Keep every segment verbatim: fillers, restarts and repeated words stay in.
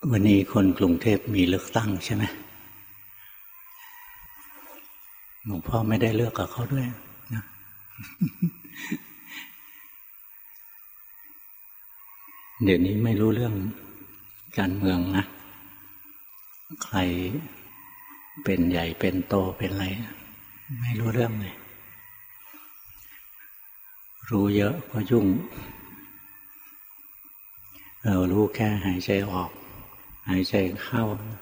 วันนี้คนกรุงเทพมีเลือกตั้งใช่ไหมหลวงพ่อไม่ได้เลือกกับเขาด้วยนะ เดี๋ยวนี้ไม่รู้เรื่องการเมืองนะใครเป็นใหญ่เป็นโตเป็นอะไรไม่รู้เรื่องเลยรู้เยอะก็ยุ่งเรารู้แค่หายใจออกหายใจเข้า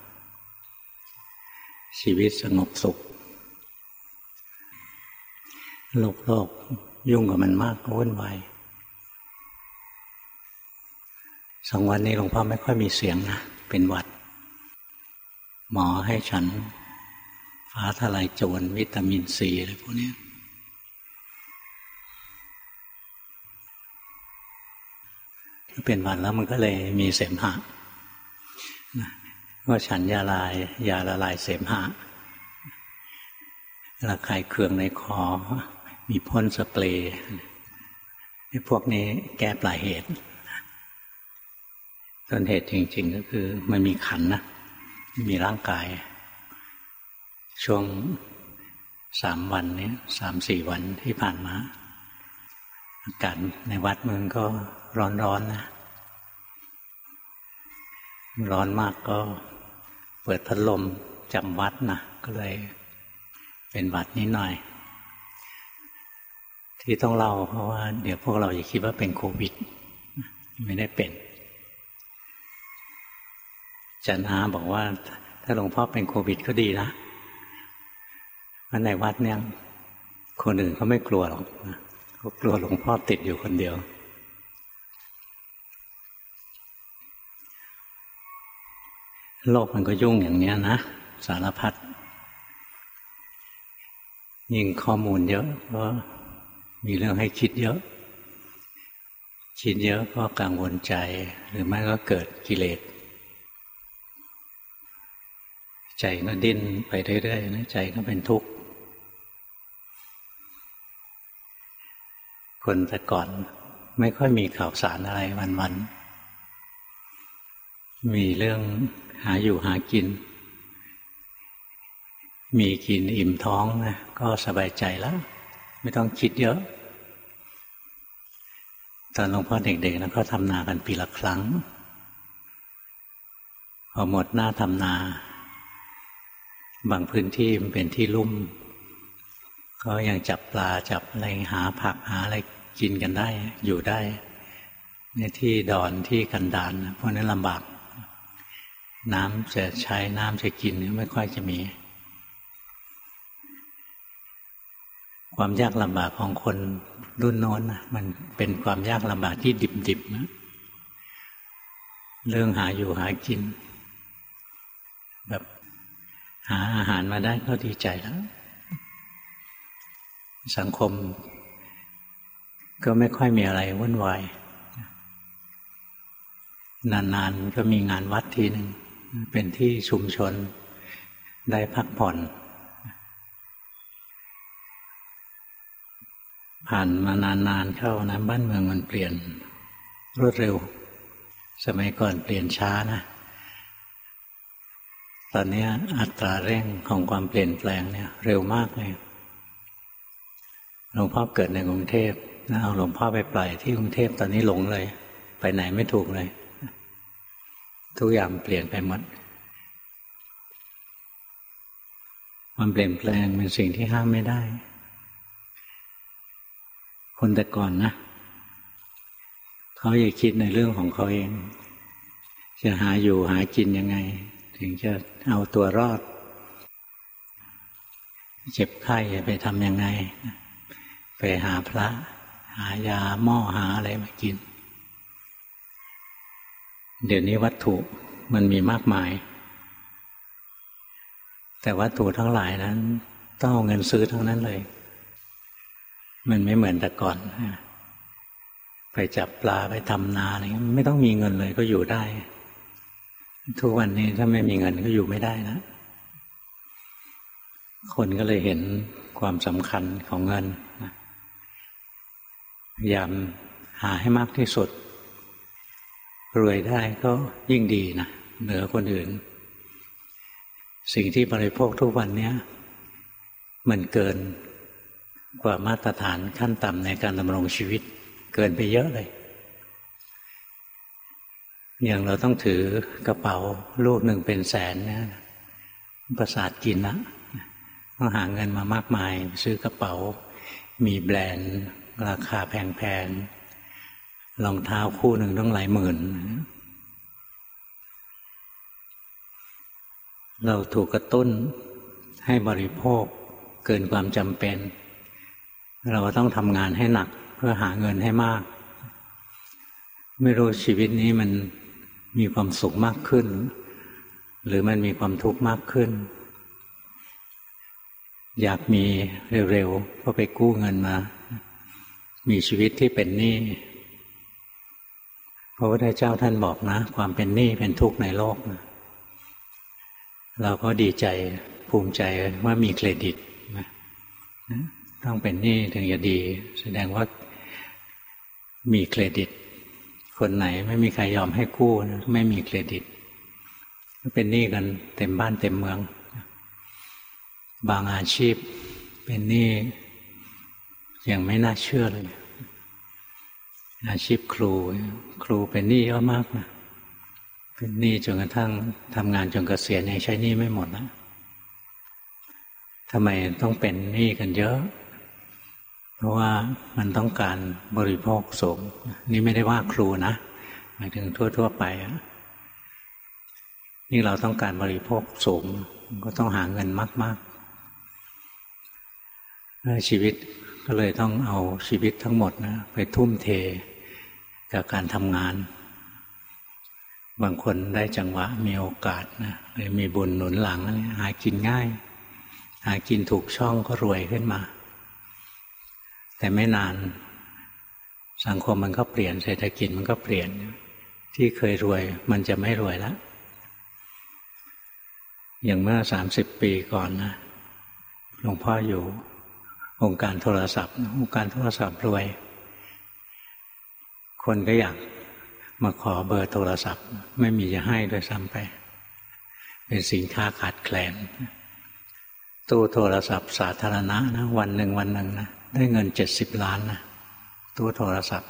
ชีวิตสงบสุขโลกโลกยุ่งกับมันมากก็วุ่นวายสองวันนี้หลวงพ่อไม่ค่อยมีเสียงนะเป็นหวัดหมอให้ฉันฟ้าทลายโจรวิตามินซีอะไรพวกนี้เป็นหวัดแล้วมันก็เลยมีเสมหะนะก็ฉันยาลายยาละลายเสมหะระคายเคืองในคอมีพ่นสเปรย์พวกนี้แก้ปลายเหตุต้นเหตุจริงๆก็คือมันมีขันนะมีร่างกายช่วงสามวันนี้สามสี่วันที่ผ่านมาอากาศในวัดเมืองก็ร้อนๆนะร้อนมากก็เปิดพัดลมจำวัดนะก็เลยเป็นหวัดนิดหน่อยที่ต้องเล่าเพราะว่าเดี๋ยวพวกเราอย่าคิดว่าเป็นโควิดไม่ได้เป็นจันอาบอกว่าถ้าหลวงพ่อเป็นโควิดก็ดีนะเพราะในวัดเนี่ยคนอื่นเขาไม่กลัวหรอกนะเขากลัวหลวงพ่อติดอยู่คนเดียวโลกมันก็ยุ่งอย่างนี้นะสารพัดยิ่งข้อมูลเยอะก็มีเรื่องให้คิดเยอะคิดเยอะก็กังวลใจหรือไม่ก็เกิดกิเลสใจก็ดิ้นไปเรื่อยๆนะใจก็เป็นทุกข์คนแต่ก่อนไม่ค่อยมีข่าวสารอะไรวันๆมีเรื่องหาอยู่หากินมีกินอิ่มท้องนะก็สบายใจแล้วไม่ต้องคิดเยอะตอนหลวงพ่อเด็กๆนะก็ทำนากันปีละครั้งพอหมดหน้าทำนาบางพื้นที่มันเป็นที่ลุ่มก็ยังจับปลาจับอะไรหาผักหาอะไรกินกันได้อยู่ได้ในที่ดอนที่กันดารเพราะนั้นลำบากน้ำจะใช้น้ำจะกินไม่ค่อยจะมีความยากลำบากของคนรุ่นโน้นนะมันเป็นความยากลำบากที่ดิบๆนะเรื่องหาอยู่หากินแบบหาอาหารมาได้ก็ดีใจแล้วสังคมก็ไม่ค่อยมีอะไรวุ่นวายนานๆก็มีงานวัดทีหนึ่งเป็นที่ชุมชนได้พักผ่อนผ่านมานานๆเข้านะบ้านเมืองมันเปลี่ยนรวดเร็วสมัยก่อนเปลี่ยนช้านะตอนนี้อัตราเร่งของความเปลี่ยนแปลงเนี่ยเร็วมากเลยหลวงพ่อเกิดในกรุงเทพนะเอาหลวงพ่อไปปล่อยที่กรุงเทพตอนนี้หลงเลยไปไหนไม่ถูกเลยทุกอย่างเปลี่ยนไปหมดความเปลี่ยนแปลงเป็นสิ่งที่ห้ามไม่ได้คนแต่ก่อนนะเขาอย่าคิดในเรื่องของเขาเองจะหาอยู่หากินยังไงถึงจะเอาตัวรอดเจ็บไข้ไปทำยังไงไปหาพระหายาหม้อหาอะไรมากินเดี๋ยวนี้วัตถุมันมีมากมายแต่วัตถุทั้งหลายนั้นต้องเอาเงินซื้อทั้งนั้นเลยมันไม่เหมือนแต่ก่อนไปจับปลาไปทำนาอะไรไม่ต้องมีเงินเลยก็อยู่ได้ทุกวันนี้ถ้าไม่มีเงินก็อยู่ไม่ได้นะคนก็เลยเห็นความสำคัญของเงินพยายามหาให้มากที่สุดรวยได้ก็ยิ่งดีนะเหนือคนอื่นสิ่งที่บริโภคทุกวันนี้มันเกินกว่ามาตรฐานขั้นต่ำในการดำรงชีวิตเกินไปเยอะเลยอย่างเราต้องถือกระเป๋าลูกหนึ่งเป็นแสนเนี่ยประสาทกินนะต้องหาเงินมามากมายซื้อกระเป๋ามีแบรนด์ราคาแพงๆรองเท้าคู่หนึ่งต้องหลายหมื่นเราถูกกระตุ้นให้บริโภคเกินความจำเป็นเราต้องทำงานให้หนักเพื่อหาเงินให้มากไม่รู้ชีวิตนี้มันมีความสุขมากขึ้นหรือมันมีความทุกข์มากขึ้นอยากมีเร็วๆก็ไปกู้เงินมามีชีวิตที่เป็นหนี้พระพุทธเจ้าท่านบอกนะความเป็นหนี้เป็นทุกข์ในโลกนะเราก็ดีใจภูมิใจว่ามีเครดิตนะต้องเป็นหนี้ถึงจะดีแสดงว่ามีเครดิตคนไหนไม่มีใครยอมให้กู้นะไม่มีเครดิตเป็นหนี้กันเต็มบ้านเต็มเมืองบางอาชีพเป็นหนี้อย่างไม่น่าเชื่อเลยอาชีพครูครูเป็นหนี้เยอะมากนะเป็นหนี้จนกระทั่งทำงานจนเกษียณยังใช้หนี้ไม่หมดนะทำไมต้องเป็นหนี้กันเยอะเพราะว่ามันต้องการบริโภคสูงนี่ไม่ได้ว่าครูนะหมายถึงทั่วๆไปนี่เราต้องการบริโภคสูงก็ต้องหาเงินมากๆชีวิตก็เลยต้องเอาชีวิตทั้งหมดนะไปทุ่มเทกับการทำงานบางคนได้จังหวะมีโอกาสนะเลยมีบุญหนุนหลังหากินง่ายหากินถูกช่องก็รวยขึ้นมาแต่ไม่นานสังคมมันก็เปลี่ยนเศรษฐกิจมันก็เปลี่ยนที่เคยรวยมันจะไม่รวยแล้วอย่างเมื่อสามสิบปีก่อนนะหลวงพ่ออยู่องค์การโทรศัพท์องค์การโทรศัพท์รวยคนก็อยากมาขอเบอร์โทรศัพท์ไม่มีจะให้ด้วยซ้ำไปเป็นสินค้าขาดแคลนตู้โทรศัพท์สาธารณะนะวันหนึ่งวันหนึ่งนะได้เงินเจ็ดสิบล้านนะตู้โทรศัพท์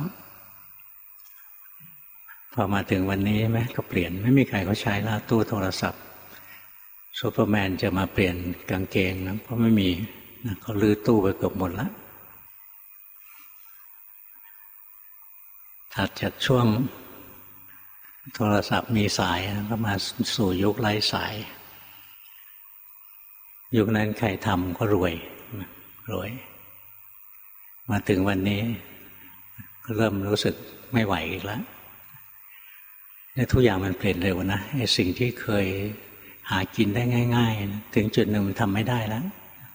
พอมาถึงวันนี้ไหมก็เปลี่ยนไม่มีใครเขาใช้แล้วตู้โทรศัพท์ซูเปอร์แมนจะมาเปลี่ยนกางเกงนะเพราะไม่มีนะเขาลื้อตู้ไปเกือบหมดแล้วถัดจากช่วงโทรศัพท์มีสายก็มาสู่ยุคไร้สายยุคนั้นใครทำก็รวยรวยมาถึงวันนี้ก็เริ่มรู้สึกไม่ไหวอีกแล้วและทุกอย่างมันเปลี่ยนเร็วนะไอ้สิ่งที่เคยหากินได้ง่ายๆถึงจุดหนึ่งมันทำไม่ได้แล้ว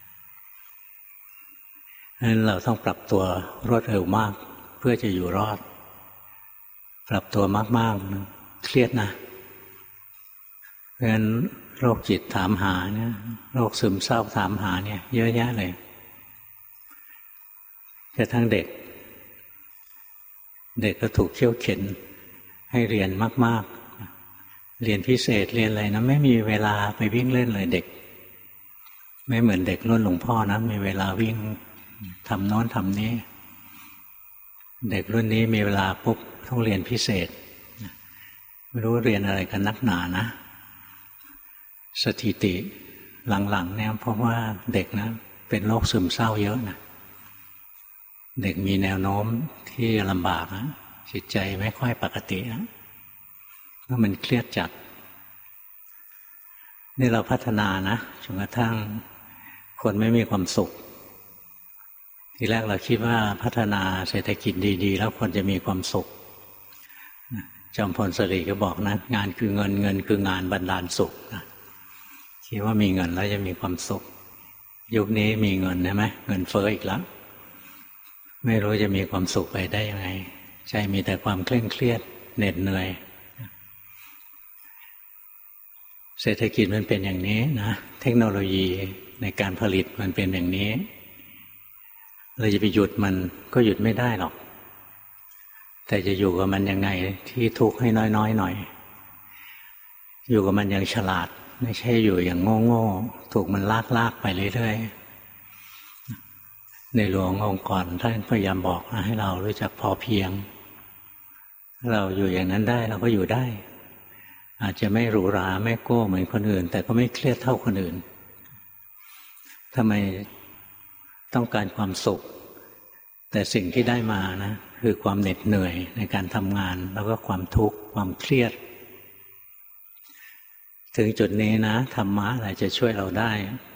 ดังนั้นเราต้องปรับตัวรวดเร็วมากเพื่อจะอยู่รอดปรับตัวมากๆเครียดนะเพราะฉะนั้นโรคจิตถามหาเนี่ยโรคซึมเศร้าถามหาเนี่ยเยอะแยะเลยกระทั่งเด็กเด็กก็ถูกเขี่ยวเข็นให้เรียนมากๆเรียนพิเศษเรียนอะไรนะไม่มีเวลาไปวิ่งเล่นเลยเด็กไม่เหมือนเด็กรุ่นหลวงพ่อนะมีเวลาวิ่งทำโน้นทำนี้เด็กรุ่นนี้มีเวลาปุ๊บต้องเรียนพิเศษไม่รู้เรียนอะไรกันนักหนานะสถิติหลังๆเนี่ยเพราะว่าเด็กนะเป็นโรคซึมเศร้าเยอะนะเด็กมีแนวโน้มที่ลำบากนะจิตใจไม่ค่อยปกตินะเพราะมันเครียดจัดนี่เราพัฒนานะจนกระทั่งคนไม่มีความสุขทีแรกเราคิดว่าพัฒนาเศรษฐกิจดีๆแล้วคนจะมีความสุขจอมพลสฤษดิ์ก็บอกนะงานคือเงินเงินคืองานบันดาลสุขนะคิดว่ามีเงินแล้วจะมีความสุขยุคนี้มีเงินใช่ไหมเงินเฟ้ออีกแล้วไม่รู้จะมีความสุขไปได้ยังไงใจมีแต่ความเคร่งเครียดเหน็ดเหนื่อยเศรษฐกิจมันเป็นอย่างนี้นะเทคโนโลยีในการผลิตมันเป็นอย่างนี้เราจะไปหยุดมันก็หยุดไม่ได้หรอกแต่จะอยู่กับมันยังไงที่ทุกข์ให้น้อยๆหน่อยอยู่กับมันอย่างฉลาดไม่ใช่อยู่อย่างโง่ๆถูกมันลากลากไปเรื่อยๆในหลวงองค์ก่อนท่านพยายามบอกนะให้เรารู้จักพอเพียงเราอยู่อย่างนั้นได้เราก็อยู่ได้อาจจะไม่หรูหราไม่โก้เหมือนคนอื่นแต่ก็ไม่เครียดเท่าคนอื่นทำไมต้องการความสุขแต่สิ่งที่ได้มานะคือความเหน็ดเหนื่อยในการทำงานแล้วก็ความทุกข์ความเครียดถึงจุดนี้นะธรรมะอะไรจะช่วยเราได้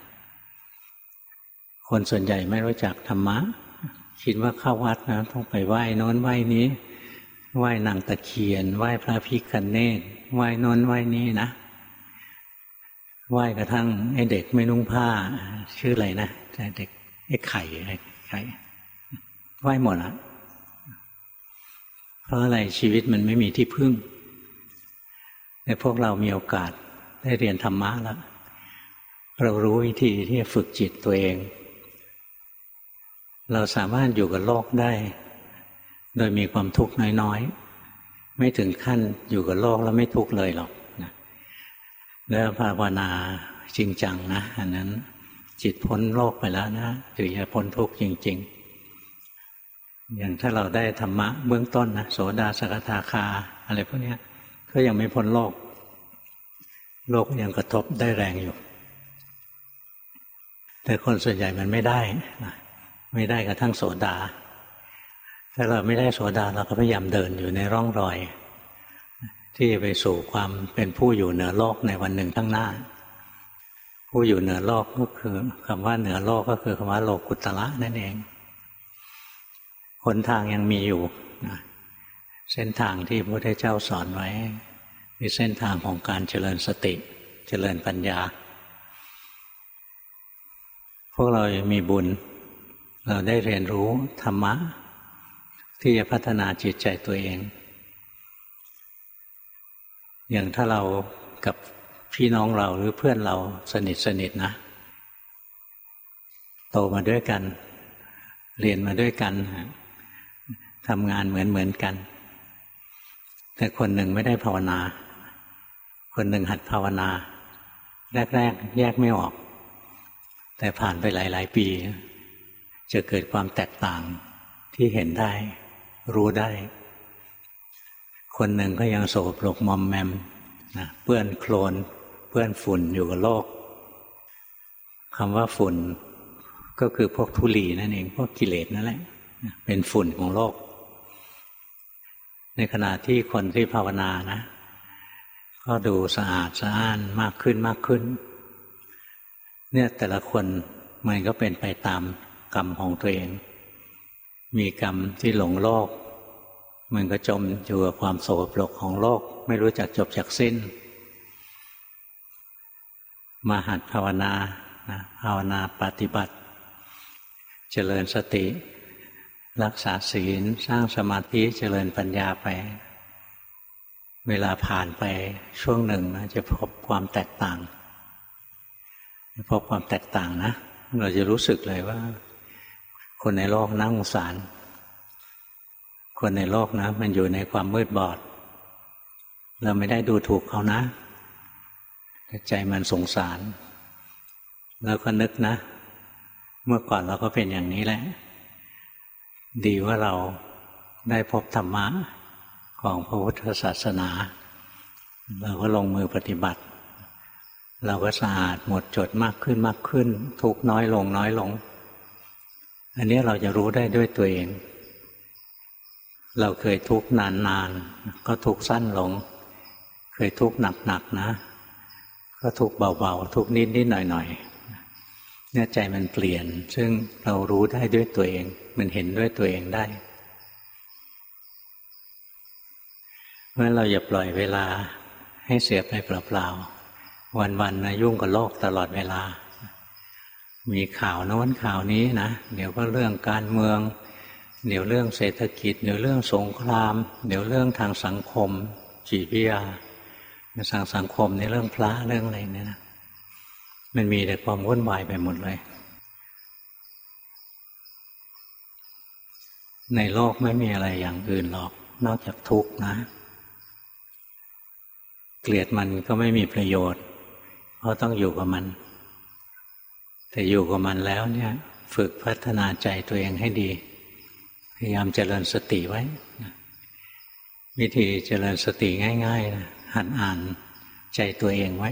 คนส่วนใหญ่ไม่รู้จักธรรมะคิดว่าเข้าวัดนะต้องไปไหว้โน้นไหว้นี้ไหว้นางตะเคียนไหว้พระพิฆเนศไหว้โน้นไหว้นี้นะไหว้กระทั่งไอ้เด็กไม่นุ่งผ้าชื่ออะไรนะเด็กไอ้ไข่ไอ้ไข่ไหว้หมดละเพราะอะไรชีวิตมันไม่มีที่พึ่งแต่พวกเรามีโอกาสได้เรียนธรรมะแล้วเรารู้วิธีที่จะฝึกจิตตัวเองเราสามารถอยู่กับโลกได้โดยมีความทุกข์น้อยๆไม่ถึงขั้นอยู่กับโลกแล้วไม่ทุกข์เลยหรอกนะแล้วภาวนาจริงจังนะอันนั้นจิตพ้นโลกไปแล้วนะถึงจะพ้นทุกข์จริงๆอย่างถ้าเราได้ธรรมะเบื้องต้นนะโสดาสกทาคาอะไรพวกนี้ก็ยังไม่พ้นโลกโลกยังกระทบได้แรงอยู่แต่คนส่วนใหญ่มันไม่ได้นะไม่ได้กระทั่งโสดาถ้าเราไม่ได้โสดาเราก็พยายามเดินอยู่ในร่องรอยที่ไปสู่ความเป็นผู้อยู่เหนือโลกในวันหนึ่งข้างหน้าผู้อยู่เหนือโลกก็คือคำว่าเหนือโลกก็คือคำว่าโลกุตระนั่นเองหนทางยังมีอยู่นะเส้นทางที่พระพุทธเจ้าสอนไว้คือเส้นทางของการเจริญสติเจริญปัญญาพวกเรามีบุญเราได้เรียนรู้ธรรมะที่จะพัฒนาจิตใจตัวเองอย่างถ้าเรากับพี่น้องเราหรือเพื่อนเราสนิทสนิทนะโตมาด้วยกันเรียนมาด้วยกันทำงานเหมือนเหมือนกันแต่คนหนึ่งไม่ได้ภาวนาคนหนึ่งหัดภาวนาแรกๆแยกไม่ออกแต่ผ่านไปหลายๆปีจะเกิดความแตกต่างที่เห็นได้รู้ได้คนหนึ่งก็ยังโสโครกมอมแมมนะเปื้อนโคลนเปื้อนฝุ่นอยู่กับโลกคำว่าฝุ่นก็คือพวกธุลีนั่นเองพวกกิเลสนั่นแหละเป็นฝุ่นของโลกในขณะที่คนที่ภาวนานะก็ดูสะอาดสะอ้านมากขึ้นมากขึ้นเนี่ยแต่ละคนมันก็เป็นไปตามกรรมของตัวเองมีกรรมที่หลงโลกมันก็จมอยู่กับความโสโครกของโลกไม่รู้จักจบจักสิ้นมาหัดภาวนานะภาวนาปฏิบัติเจริญสติรักษาศีลสร้างสมาธิเจริญปัญญาไปเวลาผ่านไปช่วงหนึ่งนะจะพบความแตกต่างพบความแตกต่างนะเราจะรู้สึกเลยว่าคนในโลกน่าสงสารคนในโลกนะมันอยู่ในความมืดบอดเราไม่ได้ดูถูกเขานะแต่ใจมันสงสารแล้วก็นึกนะเมื่อก่อนเราก็เป็นอย่างนี้แหละดีว่าเราได้พบธรรมะของพระพุทธศาสนาเราก็ลงมือปฏิบัติเราก็สะอาดหมดจดมากขึ้นมากขึ้นทุกข์น้อยลงน้อยลงอันนี้เราจะรู้ได้ด้วยตัวเองเราเคยทุกข์นานๆก็ทุกข์สั้นลงเคยทุกข์หนักๆนะก็ทุกข์เบาๆทุกข์นิดๆหน่อยๆเนี่ยใจมันเปลี่ยนซึ่งเรารู้ได้ด้วยตัวเองมันเห็นด้วยตัวเองได้เพราะฉะนั้นเราอย่าปล่อยเวลาให้เสียไปเปล่าๆวันๆนะยุ่งกับโลกตลอดเวลามีข่าวโน้นข่าวนี้นะเดี๋ยวก็เรื่องการเมืองเดี๋ยวเรื่องเศรษฐกิจเดี๋ยวเรื่องสงครามเดี๋ยวเรื่องทางสังคมจิตวิทยาทางสังคมในเรื่องพระเรื่องอะไรเนี่ยนะมันมีแต่ความวุ่นวายไปหมดเลยในโลกไม่มีอะไรอย่างอื่นหรอกนอกจากทุกข์นะเกลียดมันก็ไม่มีประโยชน์เพราะต้องอยู่กับมันแต่อยู่กับมันแล้วเนี่ยฝึกพัฒนาใจตัวเองให้ดีพยายามเจริญสติไว้วิธีเจริญสติง่ายๆนะหัดอ่านใจตัวเองไว้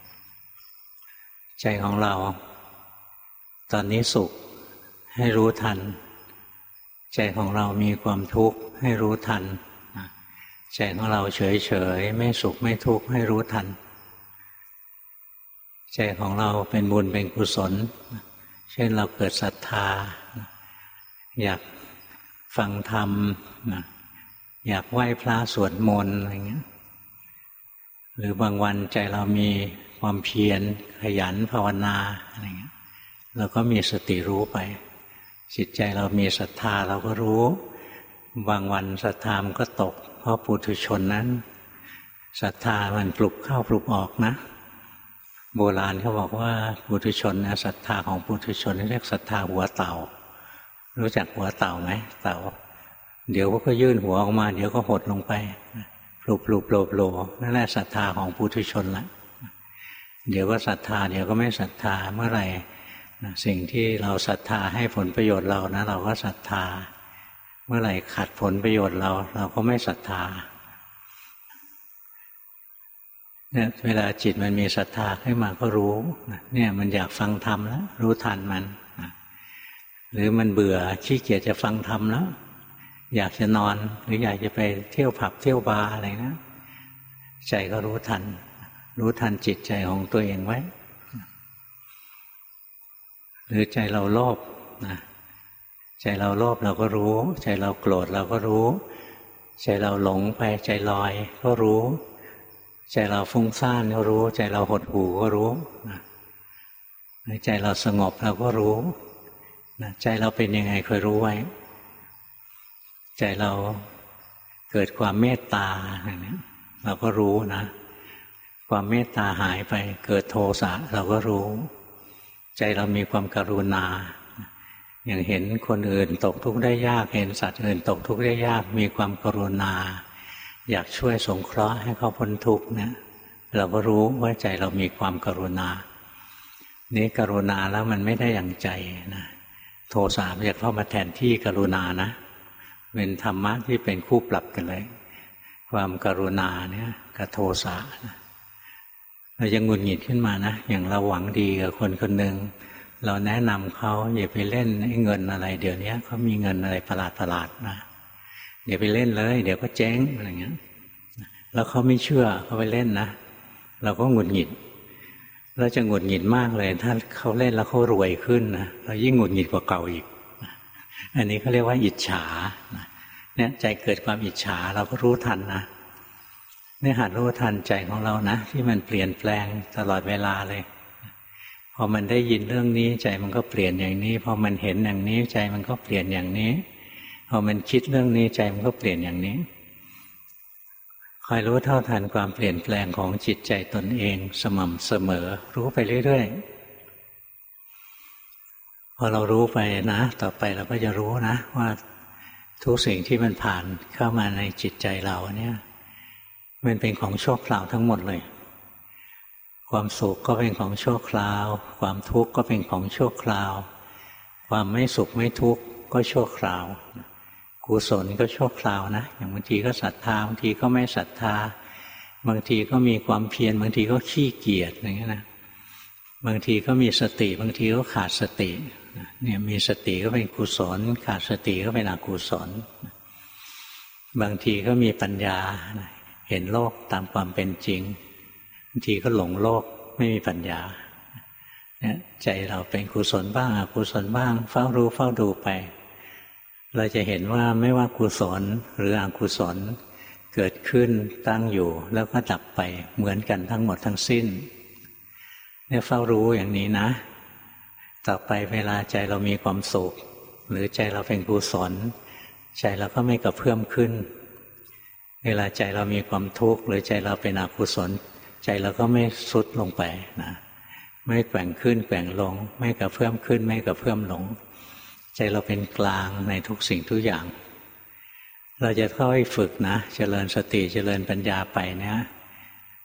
ใจของเราตอนนี้สุขให้รู้ทันใจของเรามีความทุกข์ให้รู้ทันใจของเราเฉยๆไม่สุขไม่ทุกข์ให้รู้ทันใจของเราเป็นบุญเป็นกุศลเช่นเราเกิดศรัทธาอยากฟังธรรมอยากไหว้พระสวดมนต์อะไรเงี้ยหรือบางวันใจเรามีความเพียรขยันภาวนาอะไรเงี้ยเราก็มีสติรู้ไปจิตใจเรามีศรัทธาเราก็รู้บางวันศรัทธามันก็ตกเพราะปุถุชนนั้นศรัทธามันปลุกเข้าปลุกออกนะโบราณเขาบอกว่าปุถุชนนะศรัทธาของปุถุชนเรียกศรัทธาหัวเต่ารู้จักหัวเต่าไหมเต่าเดี๋ยวก็ยื่นหัวออกมาเดี๋ยวก็หดลงไปปลุกปลุกโผล่โผล่นั่นแหละศรัทธาของปุถุชนละเดี๋ยวก็ศรัทธาเดี๋ยวก็ไม่ศรัทธาเมื่อไหร่สิ่งที่เราศรัทธาให้ผลประโยชน์เรานะเราก็ศรัทธาเมื่อไหร่ขัดผลประโยชน์เราเราก็ไม่ศรัทธาเนี่ยเวลาจิตมันมีศรัทธาขึ้นมาก็รู้เนี่ยมันอยากฟังธรรมแล้วรู้ทันมันหรือมันเบื่อขี้เกียจจะฟังธรรมแล้วอยากจะนอนหรืออยากจะไปเที่ยวผับเที่ยวบาร์อะไรนะใจก็รู้ทันรู้ทันจิตใจของตัวเองไว้หรือใจเราโลภนะใจเราโลภเราก็รู้ใจเราโกรธเราก็รู้ใจเราหลงไปใจลอยก็รู้ใจเราฟุ้งซ่านก็รู้ใจเราหดหู่ก็รู้นะใจเราสงบเราก็รู้นะใจเราเป็นยังไงคอยรู้ไว้ใจเราเกิดความเมตตาอย่างนี้เราก็รู้นะความเมตตาหายไปเกิดโทสะเราก็รู้ใจเรามีความกรุณาอย่างเห็นคนอื่นตกทุกข์ได้ยากเห็นสัตว์อื่นตกทุกข์ได้ยากมีความกรุณาอยากช่วยสงเคราะห์ให้เขาพ้นทุกข์เนี่ยเราก็รู้ว่าใจเรามีความกรุณานี่กรุณาแล้วมันไม่ได้อย่างใจนะโทสะจะเข้ามาแทนที่กรุณานะเป็นธรรมะที่เป็นคู่ปรับกันเลยความกรุณาเนี่ยกับโทสะเราจะหงุดหงิดขึ้นมานะอย่างเราหวังดีกับคนคนหนึ่งเราแนะนำเขาอย่าไปเล่นเงินอะไรเดี๋ยวนี้เขามีเงินอะไรประหลาดประหลาดนะอย่าไปเล่นเลยเดี๋ยวก็เจ๊งอะไรเงี้ยแล้วเขาไม่เชื่อเขาไปเล่นนะเราก็หงุดหงิดเราจะหงุดหงิดมากเลยถ้าเขาเล่นแล้วเขารวยขึ้นนะเรายิ่งหงุดหงิดกว่าเก่าอีกอันนี้เขาเรียกว่าอิจฉาเนี่ยใจเกิดความอิจฉาเราก็รู้ทันนะเนี่ยหัดรู้ทันใจของเรานะที่มันเปลี่ยนแปลงตลอดเวลาเลยพอมันได้ยินเรื่องนี้ใจมันก็เปลี่ยนอย่างนี้พอมันเห็นอย่างนี้ใจมันก็เปลี่ยนอย่างนี้พอมันคิดเรื่องนี้ใจมันก็เปลี่ยนอย่างนี้คอยรู้เท่าทันความเปลี่ยนแปลงของจิตใจตนเองสม่ำเสมอรู้ไปเรื่อยๆพอเรารู้ไปนะต่อไปเราก็จะรู้นะว่าทุกสิ่งที่มันผ่านเข้ามาในจิตใจเราเนี่ยมันเป็นของชั่วคราวทั้งหมดเลยความสุขก็เป็นของชั่วคราวความทุกข์ก็เป็นของชั่วคราวความไม่สุขไม่ทุกข์ก็ชั่วคราวกุศลก็ชั่วคราวนะอย่างบางทีก็ศรัทธาบางทีก็ไม่ศรัทธาบางทีก็มีความเพียรบางทีก็ขี้เกียจอย่างนี้นะบางทีก็มีสติบางทีก็ขาดสติเนี่ยมีสติก็เป็นกุศลขาดสติก็เป็นอกุศลบางทีก็มีปัญญาเห็นโลกตามความเป็นจริงบางทีก็หลงโลกไม่มีปัญญาเนี่ยใจเราเป็นกุศลบ้างอกุศลบ้างเฝ้ารู้เฝ้าดูไปเราจะเห็นว่าไม่ว่ากุศลหรืออกุศลเกิดขึ้นตั้งอยู่แล้วก็ดับไปเหมือนกันทั้งหมดทั้งสิ้นเนี่ยเฝ้ารู้อย่างนี้นะต่อไปเวลาใจเรามีความสุขหรือใจเราเป็นกุศลใจเราก็ไม่กระเพื่อมขึ้นเวลาใจเรามีความทุกข์หรือใจเราเป็นอกุศลใจเราก็ไม่ทรุดลงไปนะไม่แกว่งขึ้นแกว่งลงไม่กระเพื่อมขึ้นไม่กระเพื่อมลงใจเราเป็นกลางในทุกสิ่งทุกอย่างเราจะค่อยฝึกนะเจริญสติเจริญปัญญาไปเนี่ย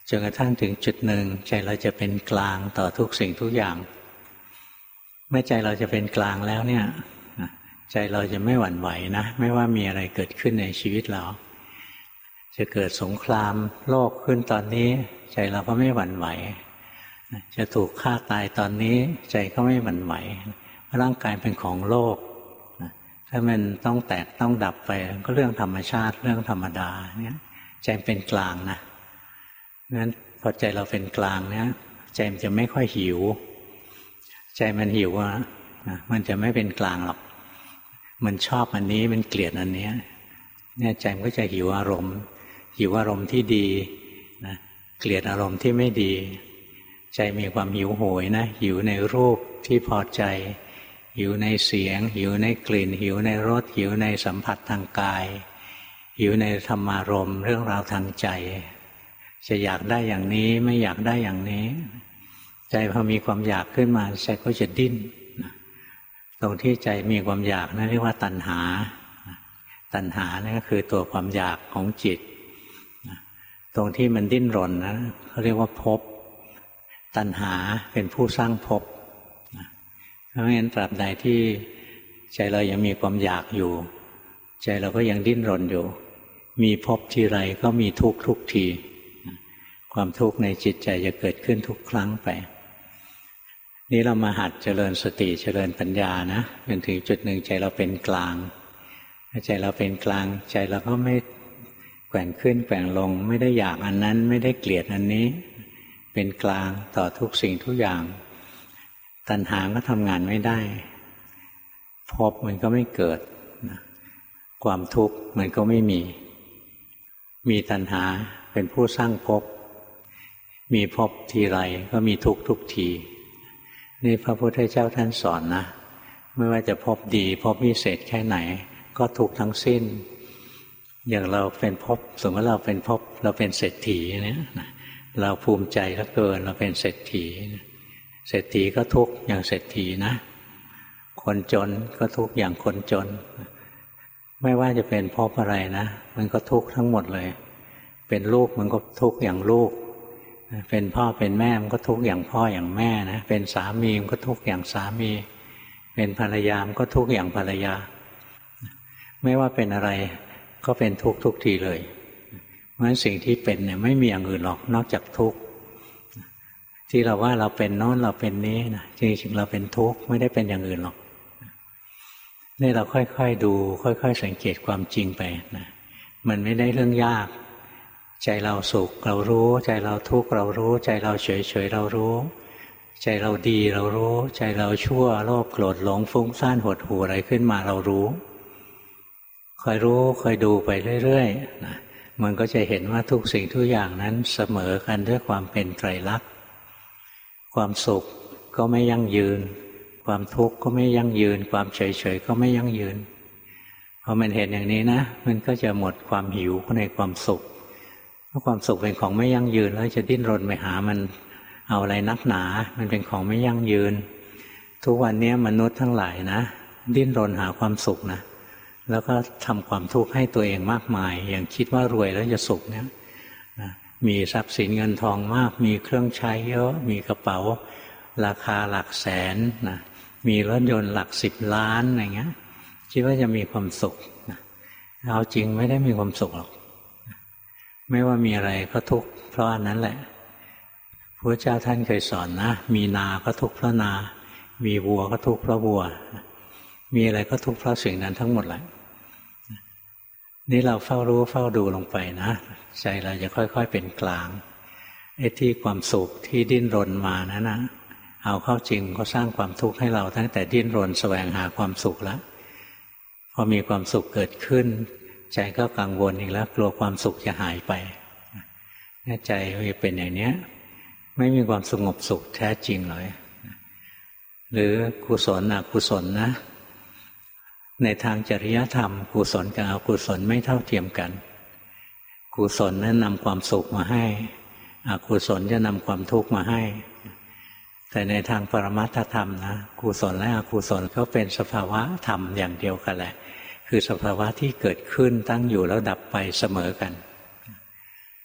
จนกระทั่งถึงจุดหนึ่งใจเราจะเป็นกลางต่อทุกสิ่งทุกอย่างเมื่อใจเราจะเป็นกลางแล้วเนี่ยใจเราจะไม่หวั่นไหวนะไม่ว่ามีอะไรเกิดขึ้นในชีวิตเราจะเกิดสงครามโลกขึ้นตอนนี้ใจเราก็ไม่หวั่นไหวจะถูกฆ่าตายตอนนี้ใจก็ไม่หวั่นไหวร่างกายเป็นของโลกถ้ามันต้องแตกต้องดับไปก็เรื่องธรรมชาติเรื่องธรรมดาเนี่ยใจเป็นกลางนะงั้นพอใจเราเป็นกลางเนี่ยใจมันจะไม่ค่อยหิวใจมันหิวอ่ะมันจะไม่เป็นกลางหรอกมันชอบอันนี้มันเกลียดอันนี้เนี่ยใจมันก็จะหิวอารมณ์หิวอารมณ์ที่ดีนะเกลียดอารมณ์ที่ไม่ดีใจมีความหิวโหยนะหิวในรูปที่พอใจหิวในเสียงหิวในกลิ่นหิวในรสหิวในสัมผัสทางกายหิวในธรรมารมณ์เรื่องราวทางใจจะอยากได้อย่างนี้ไม่อยากได้อย่างนี้ใจพอมีความอยากขึ้นมาใจก็จะดิ้นตรงที่ใจมีความอยากนั่นเรียกว่าตัณหาตัณหานี่ก็คือตัวความอยากของจิตตรงที่มันดิ้นรนนะเขาเรียกว่าภพตัณหาเป็นผู้สร้างภพเพราะงั้นตราบใดที่ใจเรายังมีความอยากอยู่ใจเราก็ยังดิ้นรนอยู่มีภพทีไรก็มีทุกข์ทุกทีความทุกข์ในจิตใจจะเกิดขึ้นทุกครั้งไปนี่เรามาหัดเจริญสติเจริญปัญญานะจนถึงจุดหนึ่งใจเราเป็นกลางใจเราเป็นกลางใจเราก็ไม่แกว่งขึ้นแกว่งลงไม่ได้อยากอันนั้นไม่ได้เกลียดอันนี้เป็นกลางต่อทุกสิ่งทุกอย่างตัณหาก็ทำงานไม่ได้ภพมันก็ไม่เกิดความทุกข์มันก็ไม่มีมีตัณหาเป็นผู้สร้างภพมีภพทีไรก็มีทุกข์ทุกทีนี่พระพุทธเจ้าท่านสอนนะไม่ว่าจะภพดีภพวิเศษแค่ไหนก็ทุกข์ทั้งสิ้นอย่างเราเป็นภพสมมติเราเป็นภพเราเป็นเศรษฐีเนี่ยเราภูมิใจเหลือเกินเราเป็นเศรษฐีเศรษฐีก็ทุกข์อย่างเศรษฐีนะคนจนก็ทุกข์อย่างคนจนไม่ว่าจะเป็นภพอะไรนะมันก็ทุกข์ทั้งหมดเลยเป็นลูกมันก็ทุกข์อย่างลูกเป็นพ่อเป็นแม่มันก็ทุกข์อย่างพ่ออย่างแม่นะเป็นสามีมันก็ทุกข์อย่างสามีเป็นภรรยามันก็ทุกข์อย่างภรรยาไม่ว่าเป็นอะไรก็เป็นทุกข์ทุกทีเลยเพราะฉะนั้นสิ่งที่เป็นเนี่ยไม่มีอย่างอื่นหรอกนอกจากทุกข์ที่เราว่าเราเป็นโน้นเราเป็นนี้นะจริงๆเราเป็นทุกข์ไม่ได้เป็นอย่างอื่นหรอกนี่เราค่อยๆดูค่อยๆสังเกตความจริงไปนะมันไม่ได้เรื่องยากใจเราสุขเรารู้ใจเราทุกข์เรารู้ใจเราเฉยๆเรารู้ใจเราดีเรารู้ใจเราชั่วโลภโกรธหลงฟุ้งซ่านหดหู่อะไรขึ้นมาเรารู้คอยรู้คอยดูไปเรื่อยๆนะมันก็จะเห็นว่าทุกสิ่งทุกอย่างนั้นเสมอกันด้วยความเป็นไตรลักษณ์ความสุขก็ไม่ยั่งยืนความทุกข์ก็ไม่ยั่งยืนความเฉยๆก็ไม่ยั่งยืนพอมันเห็นอย่างนี้นะมันก็จะหมดความหิวในความสุขเพราะความสุขเป็นของไม่ยั่งยืนแล้วจะดิ้นรนไปหามันเอาอะไรนักหนามันเป็นของไม่ยั่งยืนทุกวันนี้มนุษย์ทั้งหลายนะดิ้นรนหาความสุขนะแล้วก็ทำความทุกข์ให้ตัวเองมากมายอย่างคิดว่ารวยแล้วจะสุขเนี่ยนะมีทรัพย์สินเงินทองมากมีเครื่องใช้เยอะมีกระเป๋าราคาหลักแสนนะมีรถยนต์หลักสิบล้านอะไรเงี้ยคิดว่าจะมีความสุขนะเอาจริงไม่ได้มีความสุขหรอกไม่ว่ามีอะไรก็ทุกข์เพราะอันนั้นแหละพระเจ้าท่านเคยสอนนะมีนาก็ทุกข์เพราะนามีวัวก็ทุกข์เพราะวัวมีอะไรก็ทุกข์เพราะสิ่งนั้นทั้งหมดแหละนี่เราเฝ้ารู้เฝ้าดูลงไปนะใจเราจะค่อยๆเป็นกลางไอ้ที่ความสุขที่ดิ้นรนมานะนะเอาเข้าจริงก็สร้างความทุกข์ให้เราตั้งแต่ดิ้นรนแสวงหาความสุขแล้วพอมีความสุขเกิดขึ้นใจก็กังวลอีกแล้วกลัวความสุขจะหายไปใจเป็นอย่างนี้ไม่มีความสงบสุขแท้จริงเลยหรือกุศลอกุศลนะในทางจริยธรรมกุศลกับอกุศลไม่เท่าเทียมกันกุศลนั้นนำความสุขมาให้อกุศลจะนำความทุกข์มาให้แต่ในทางปรมัตถธรรมนะกุศลและอกุศลก็เป็นสภาวะธรรมอย่างเดียวกันแหละคือสภาวะที่เกิดขึ้นตั้งอยู่แล้วดับไปเสมอกัน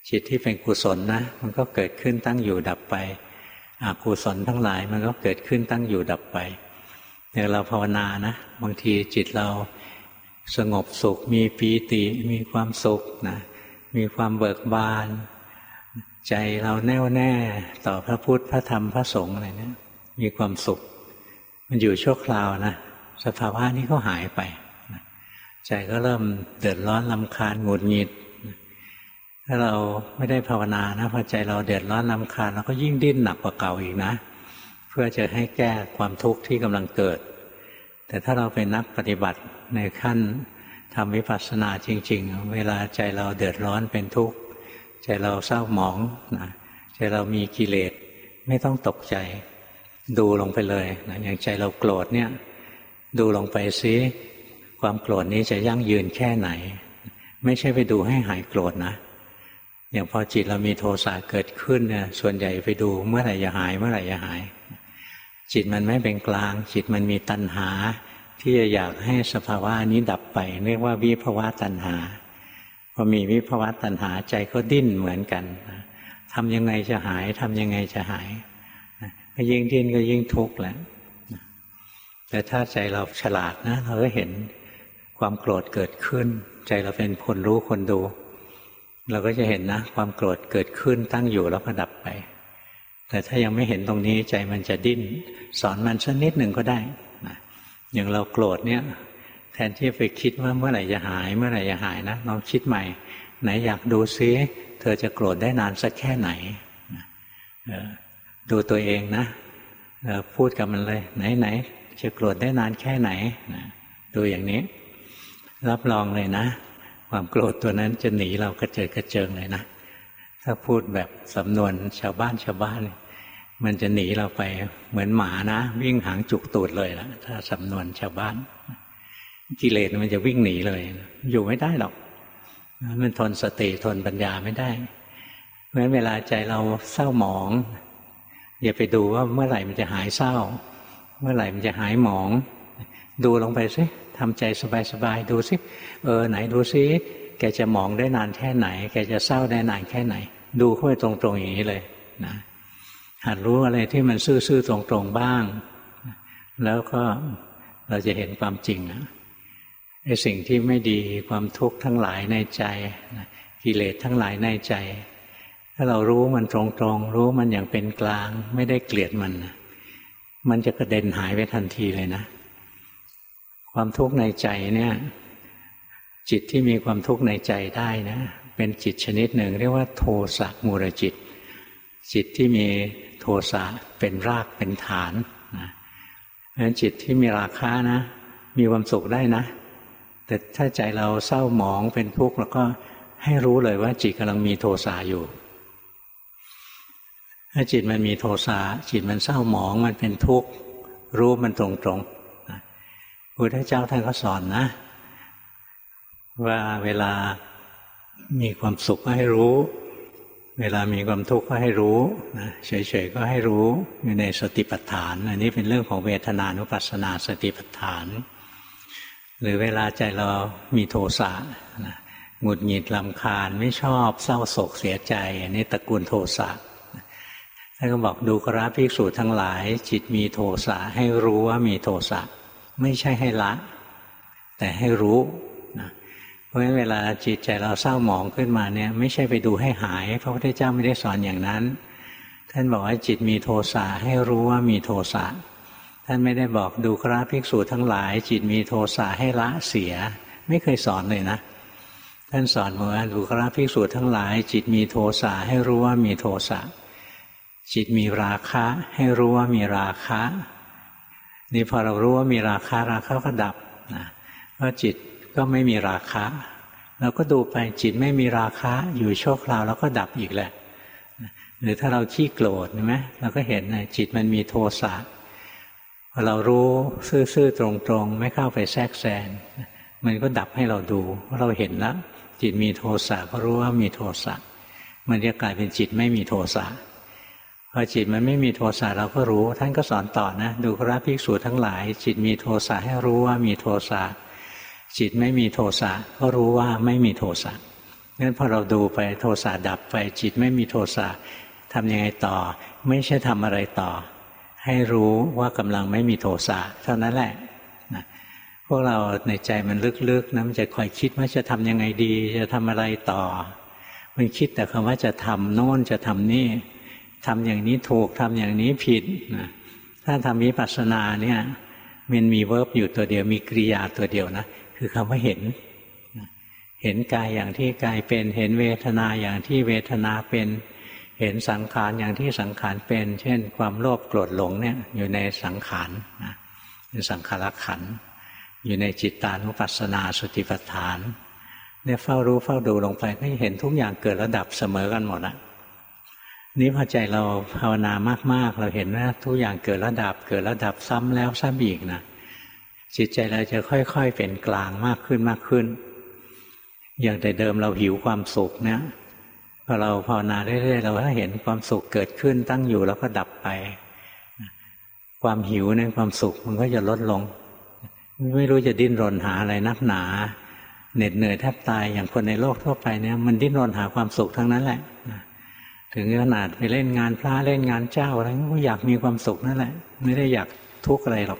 จิตที่เป็นกุศลนะมันก็เกิดขึ้นตั้งอยู่ดับไปอกุศลทั้งหลายมันก็เกิดขึ้นตั้งอยู่ดับไปแต่เราภาวนานะบางทีจิตเราสงบสุขมีปีติมีความสุขนะมีความเบิกบานใจเราแน่วแน่ต่อพระพุทธพระธรรมพระสงฆ์อะไรเนี่ยมีความสุขมันอยู่ชั่วคราวนะสภาวะนี้ก็หายไปใจก็เริ่มเดือดร้อนรำคาญหงุดหงิดถ้าเราไม่ได้ภาวนานะพอใจเราเดือดร้อนรำคาญเราก็ยิ่งดิ้นหนักกว่าเก่าอีกนะเพื่อจะให้แก้ความทุกข์ที่กำลังเกิดแต่ถ้าเราเป็นนักปฏิบัติในขั้นทำวิปัสสนาจริงๆเวลาใจเราเดือดร้อนเป็นทุกข์ใจเราเศร้าหมองนะใจเรามีกิเลสไม่ต้องตกใจดูลงไปเลยนะอย่างใจเราโกรธเนี่ยดูลงไปซิความโกรธนี้จะยั่งยืนแค่ไหนไม่ใช่ไปดูให้หายโกรธนะอย่างพอจิตเรามีโทสะเกิดขึ้นเนี่ยส่วนใหญ่ไปดูเมื่อไหร่จะหายเมื่อไหร่จะหายจิตมันไม่เป็นกลางจิตมันมีตัณหาที่จะอยากให้สภาวะนี้ดับไปเรียกว่าวิภวตัณหาพอมีวิภวตัณหาใจก็ดิ้นเหมือนกันทำยังไงจะหายทำยังไงจะหายก็ยิ่งดิ้นก็ยิ่งทุกข์แหละแต่ถ้าใจเราฉลาดนะเราก็เห็นความโกรธเกิดขึ้นใจเราเป็นคนรู้คนดูเราก็จะเห็นนะความโกรธเกิดขึ้นตั้งอยู่แล้วก็ดับไปแต่ถ้ายังไม่เห็นตรงนี้ใจมันจะดิ้นสอนมันสักนิดหนึ่งก็ได้นะอย่างเราโกรธเนี่ยแทนที่ไปคิดว่าเมื่อไหร่จะหายเมื่อไหร่จะหายนะลองคิดใหม่ไหนอยากดูซิเธอจะโกรธได้นานสักแค่ไหนดูตัวเองนะพูดกับมันเลยไหนไหนจะโกรธได้นานแค่ไหนดูอย่างนี้รับรองเลยนะความโกรธตัวนั้นจะหนีเรากระเจิดกระเจิงเลยนะถ้าพูดแบบสำนวนชาวบ้านชาวบ้านมันจะหนีเราไปเหมือนหมานะวิ่งหางจุกตูดเลยละถ้าสำนวนชาวบ้านกิเลสมันจะวิ่งหนีเลยอยู่ไม่ได้หรอกมันทนสติทนปัญญาไม่ได้เพราะฉะนั้นเวลาใจเราเศร้าหมองอย่าไปดูว่าเมื่อไหร่มันจะหายเศร้าเมื่อไหร่มันจะหายหมองดูลงไปสิทำใจสบายๆดูสิเออไหนดูสิแกจะหมองได้นานแค่ไหนแกจะเศร้าได้นานแค่ไหนดูเข้าไปตรงๆอย่างนี้เลยนะหัดรู้อะไรที่มันซื่อๆตรงๆบ้างแล้วก็เราจะเห็นความจริงนะไอ้สิ่งที่ไม่ดีความทุกข์ทั้งหลายในใจกิเลสทั้งหลายในใจถ้าเรารู้มันตรงๆรู้มันอย่างเป็นกลางไม่ได้เกลียดมันมันจะกระเด็นหายไปทันทีเลยนะความทุกข์ในใจเนี่ยจิตที่มีความทุกข์ในใจได้นะเป็นจิตชนิดหนึ่งเรียกว่าโทสะมูลจิตจิตที่มีโทสะเป็นรากเป็นฐานนะเพราะฉะนั้นจิตที่มีราคะนะมีความสุขได้นะแต่ถ้าใจเราเศร้าหมองเป็นทุกข์แล้วก็ให้รู้เลยว่าจิตกำลังมีโทสะอยู่ถ้าจิตมันมีโทสะจิตมันเศร้าหมองมันเป็นทุกข์รู้มันตรงๆนะพระพุทธเจ้าท่านก็สอนนะว่าเวลามีความสุขก็ให้รู้เวลามีความทุกข์ก็ให้รู้นะเฉยๆก็ให้รู้อยู่ในสติปัฏฐานอันนี้เป็นเรื่องของเวทนานุปัสสนาสติปัฏฐานหรือเวลาใจเรามีโทสะนะหงุดหงิดรำคาญไม่ชอบเศร้าโศกเสียใจอันนี้ตระกูลโทสะท่านก็บอกดูกราภิกษุทั้งหลายจิตมีโทสะให้รู้ว่ามีโทสะไม่ใช่ให้ละแต่ให้รู้นะเพราะฉะนั้นเวลาจิตใจเราเศร้าหมองขึ้นมาเนี่ยไม่ใช่ไปดูให้หายพระพุทธเจ้าไม่ได้สอนอย่างนั้นท่านบอกว่าจิตมีโทสะให้รู้ว่ามีโทสะท่านไม่ได้บอกดูกราภิกษุทั้งหลายจิตมีโทสะให้ละเสียไม่เคยสอนเลยนะท่านสอนว่าดูกราภิกษุทั้งหลายจิตมีโทสะให้รู้ว่ามีโทสะจิตมีราคะให้รู้ว่ามีราคะนี่พอเรารู้ว่ามีราคะราคะก็ดับนะเพราะจิตก็ไม่มีราคะเราก็ดูไปจิตไม่มีราคะอยู่ชั่วคราวแล้วก็ดับอีกแหละหรือถ้าเราขี้โกรธใช่ไหมเราก็เห็นนะจิตมันมีโทสะพอเรารู้ซื่อๆตรงๆไม่เข้าไปแทรกแซงมันก็ดับให้เราดูว่าเราเห็นแล้วจิตมีโทสะก็รู้ว่ามีโทสะมันจะกลายเป็นจิตไม่มีโทสะพอจิตมันไม่มีโทสะเราก็รู้ท่านก็สอนต่อนะดูกราภิกษุทั้งหลายจิตมีโทสะให้รู้ว่ามีโทสะจิตไม่มีโทสะก็รู้ว่าไม่มีโทสะงั้นพอเราดูไปโทสะดับไปจิตไม่มีโทสะทำยังไงต่อไม่ใช่ทำอะไรต่อให้รู้ว่ากำลังไม่มีโทสะเท่านั้นแหละนะพวกเราในใจมันลึกๆนะมันจะคอยคิดว่าจะทำยังไงดีจะทำอะไรต่อมันคิดแต่คำว่าจะทำโน่นจะทำนี่ทำอย่างนี้ถูกทำอย่างนี้ผิดนะถ้าทำวิปัสสนาเนี่ยมันมีเวิร์บอยู่ตัวเดียวมีกริยาตัวเดียวนะคือคำว่าเห็นเห็นกายอย่างที่กายเป็นเห็นเวทนาอย่างที่เวทนาเป็นเห็นสังขารอย่างที่สังขารเป็นเช่นความโลภโกรธหลงเนี่ยอยู่ในสังขารนะเป็นสังขารขันธ์อยู่ในจิตตานุปัสสนาสติปัฏฐานเนี่ยเฝ้ารู้เฝ้าดูลงไปก็เห็นทุกอย่างเกิดระดับเสมอกันหมดอ่ะนี้พอใจเราภาวนามากๆเราเห็นว่าทุกอย่างเกิดระดับเกิดระดับซ้ำแล้วซ้ำอีกนะจิตใจเราจะค่อยๆเป็นกลางมากขึ้นมากขึ้นอย่างแต่เดิมเราหิวความสุขเนี่ยพอเราภาวนาเรื่อยๆเราก็เห็นความสุขเกิดขึ้นตั้งอยู่แล้วก็ดับไปความหิวในความสุขมันก็จะลดลงไม่รู้จะดิ้นรนหาอะไรนักหนาเหน็ดเหนื่อยแทบตายอย่างคนในโลกทั่วไปเนี่ยมันดิ้นรนหาความสุขทั้งนั้นแหละถึงขนาดไปเล่นงานพระเล่นงานเจ้าอะไรก็อยากมีความสุขนั่นแหละไม่ได้อยากทุกข์อะไรหรอก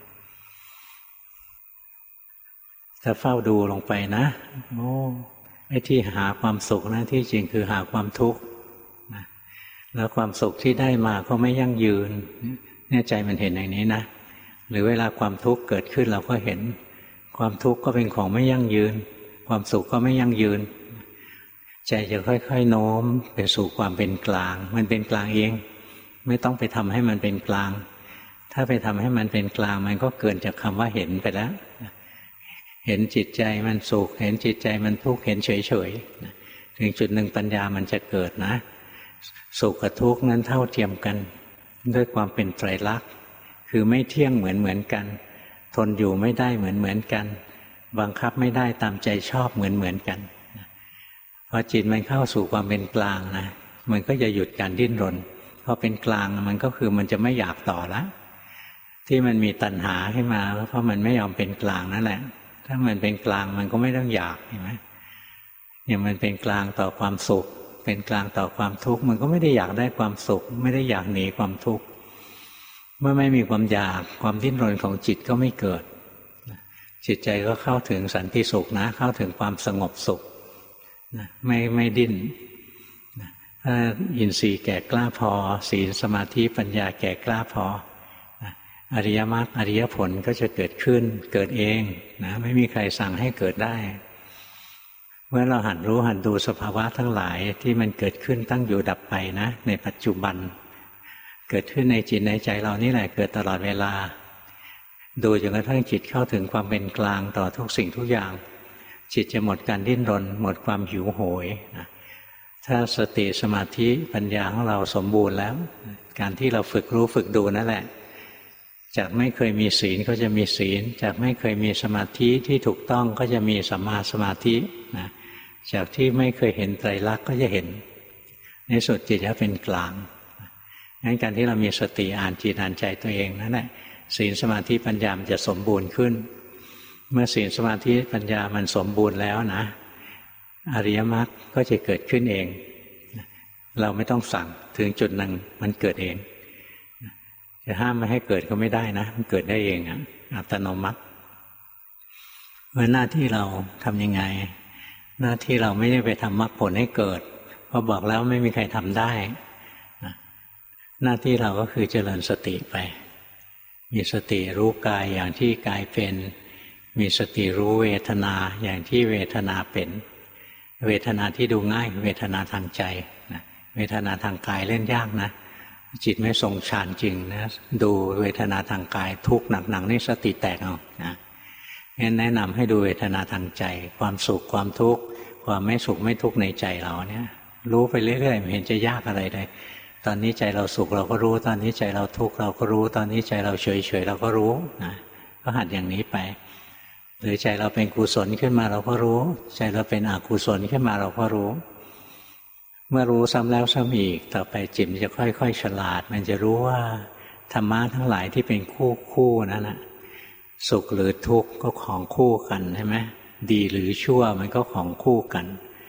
ถ้าเฝ้าดูลงไปนะโอ้ไอ้ที่หาความสุขนะที่จริงคือหาความทุกข์นะแล้วความสุขที่ได้มาก็ไม่ยั่งยืนเนี่ยใจมันเห็นอย่างนี้นะหรือเวลาความทุกข์เกิดขึ้นเราก็เห็นความทุกข์ก็เป็นของไม่ยั่งยืนความสุขก็ไม่ยั่งยืนใจจะค่อยๆโน้มไปสู่ความเป็นกลางมันเป็นกลางเองไม่ต้องไปทำให้มันเป็นกลางถ้าไปทำให้มันเป็นกลางมันก็เกินจากคำว่าเห็นไปแล้วเห็นจิตใจมันสุขเห็นจิตใจมันทุกข์เห็นเฉยๆถึงจุดหนึ่งปัญญามันจะเกิดนะสุขกับทุกข์นั้นเท่าเทียมกันด้วยความเป็นไตรลักษณ์คือไม่เที่ยงเหมือนเหมือนกันทนอยู่ไม่ได้เหมือนเหมือนกันบังคับไม่ได้ตามใจชอบเหมือนเหมือนกันพอจิตมันเข้าสู่ความเป็นกลางนะมันก็จะหยุดการดิ้นรนพอเป็นกลางมันก็คือมันจะไม่อยากต่อละที่มันมีตัณหาขึ้นมาเพราะมันไม่ยอมเป็นกลางนั่นแหละถ้ามันเป็นกลางมันก็ไม่ต้องอยากเห็นไหมอย่างมันเป็นกลางต่อความสุขเป็นกลางต่อความทุกข์มันก็ไม่ได้อยากได้ความสุขไม่ได้อยากหนีความทุกข์เมื่อไม่มีความอยากความดิ้นรนของจิตก็ไม่เกิดจิตใจก็เข้าถึงสันติสุขนะเข้าถึงความสงบสุขไม่ไม่ดิ้นถ้าอินทรีย์แก่กล้าพอศีลสมาธิปัญญาแก่กล้าพออริยมรรคอริยผลก็จะเกิดขึ้นเกิดเองนะไม่มีใครสั่งให้เกิดได้เมื่อเราหัดรู้หัดดูสภาวะทั้งหลายที่มันเกิดขึ้นตั้งอยู่ดับไปนะในปัจจุบันเกิดขึ้นในจิตในใจเรานี่แหละเกิดตลอดเวลาดูจนกระทั่งจิตเข้าถึงความเป็นกลางต่อทุกสิ่งทุกอย่างจิตจะหมดการดิ้นรนหมดความหิวโหยนะถ้าสติสมาธิปัญญาของเราสมบูรณ์แล้วการที่เราฝึกรู้ฝึกดูนั่นแหละจากไม่เคยมีศีลก็จะมีศีลจากไม่เคยมีสมาธิที่ถูกต้องก็จะมีสัมมาสมาธินะจากที่ไม่เคยเห็นไตรลักษณ์ก็จะเห็นในสุดจิตจะเป็นกลางงั้นการที่เรามีสติอ่านจิตอ่านใจตัวเองนั่นแหละศีลสมาธิปัญญามันจะสมบูรณ์ขึ้นเมื่อศีลสมาธิปัญญามันสมบูรณ์แล้วนะอริยมรรคก็จะเกิดขึ้นเองเราไม่ต้องสั่งถึงจุดหนึ่งมันเกิดเองจะห้ามไม่ให้เกิดก็ไม่ได้นะมันเกิดได้เองอะอัตโนมัติเมื่อหน้าที่เราทำยังไงหน้าที่เราไม่ได้ไปทำมรรคผลให้เกิดเพราะบอกแล้วไม่มีใครทำได้หน้าที่เราก็คือเจริญสติไปมีสติรู้กายอย่างที่กายเป็นมีสติรู้เวทนาอย่างที่เวทนาเป็นเวทนาที่ดูง่ายเวทนาทางใจนะเวทนาทางกายเล่นยากนะจิตไม่ทรงฌานจริงนะดูเวทนาทางกายทุกข์หนักๆนี่สติแตกเอานะงั้นแนะนำให้ดูเวทนาทางใจความสุขความทุกข์ความไม่สุขไม่ทุกข์ในใจเราเนี่ยรู้ไปเรื่อยๆไม่เห็นจะยากอะไรเลยตอนนี้ใจเราสุขเราก็รู้ตอนนี้ใจเราทุกข์เราก็รู้ตอนนี้ใจเราเฉยๆเราก็รู้นะก็หัดอย่างนี้ไปหรือใจเราเป็นกุศลขึ้นมาเราก็รู้ใจเราเป็นอกุศลขึ้นมาเราก็รู้เมื่อรู้ซ้ำแล้วซ้ำอีกต่อไปจิตมันจะค่อยๆฉลาดมันจะรู้ว่าธรรมะทั้งหลายที่เป็นคู่คู่นั่นนะสุขหรือทุกข์ก็ของคู่กันใช่ไหมดีหรือชั่วมันก็ของคู่กัน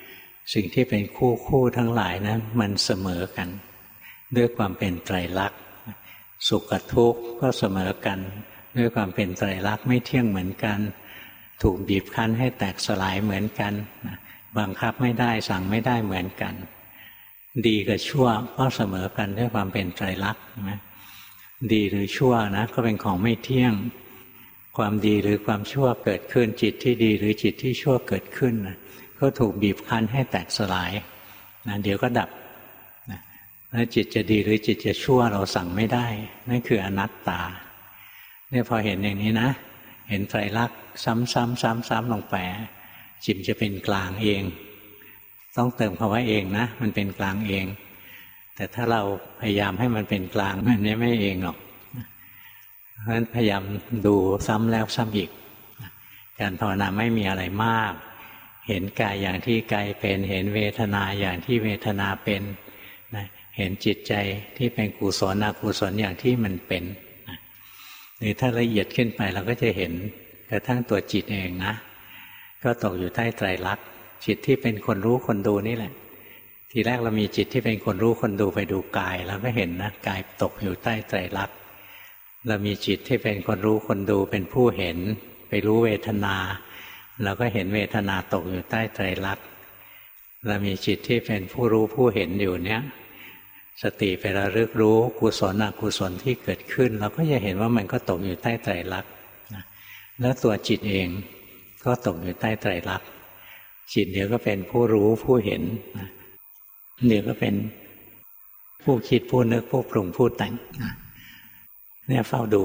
สิ่งที่เป็นคู่คู่ทั้งหลายนะมันเสมอกันด้วยความเป็นไตรลักษณ์สุขกับทุกข์ก็เสมอกันด้วยความเป็นไตรลักษณ์ไม่เที่ยงเหมือนกันถูกบีบคั้นให้แตกสลายเหมือนกันบังคับไม่ได้สั่งไม่ได้เหมือนกันดีกับชั่วก็เสมอกันด้วยความเป็นไตรลักษณ์นะดีหรือชั่วนะก็เป็นของไม่เที่ยงความดีหรือความชั่วเกิดขึ้นจิตที่ดีหรือจิตที่ชั่วเกิดขึ้นนะก็ถูกบีบคั้นให้แตกสลายนะเดี๋ยวก็ดับนะแล้วจิตจะดีหรือจิตจะชั่วเราสั่งไม่ได้นั่นคืออนัตตาเนี่ยพอเห็นอย่างนี้นะเห็นไตรลักษณ์ซ้ำๆๆๆลงไปจิตจะเป็นกลางเองต้องเติมคำว่าเองนะมันเป็นกลางเองแต่ถ้าเราพยายามให้มันเป็นกลางมันไม่เองหรอกเพราะฉะนั้นพยายามดูซ้ำแล้วซ้ำอีกการภาวนาไม่มีอะไรมากเห็นกายอย่างที่กายเป็นเห็นเวทนาอย่างที่เวทนาเป็นนะเห็นจิตใจที่เป็นกุศลอกุศลอย่างที่มันเป็นนะหรือถ้าละเอียดขึ้นไปเราก็จะเห็นกระทั่งตัวจิตเองนะก็ตกอยู่ใต้ไตรลักษณ์จิตที่เป็นคนรู้คนดูนี่แหละทีแรกเรามีจิตที่เป็นคนรู้คนดูไปดูกายเราก็เห็นนะกายตกอยู่ใต้ไตรลักษณ์เรามีจิตที่เป็นคนรู้คนดูเป็นผู้เห็นไปรู้เวทนาเราก็เห็นเวทนาตกอยู่ใต้ไตรลักษณ์เรามีจิตที่เป็นผู้รู้ผู้เห็นอยู่เนี้ยสติไประลึกรู้กุศลอกุศลที่เกิดขึ้นเราก็จะเห็นว่ามันก็ตกอยู่ใต้ไตรลักษณ์แล้วตัวจิตเองก็ตกอยู่ใต้ไตรลักษณ์จิตเดี๋ยวก็เป็นผู้รู้ผู้เห็นเดี๋ยวก็เป็นผู้คิดผู้นึกผู้ปรุงผู้แต่งเนี่ยเฝ้าดู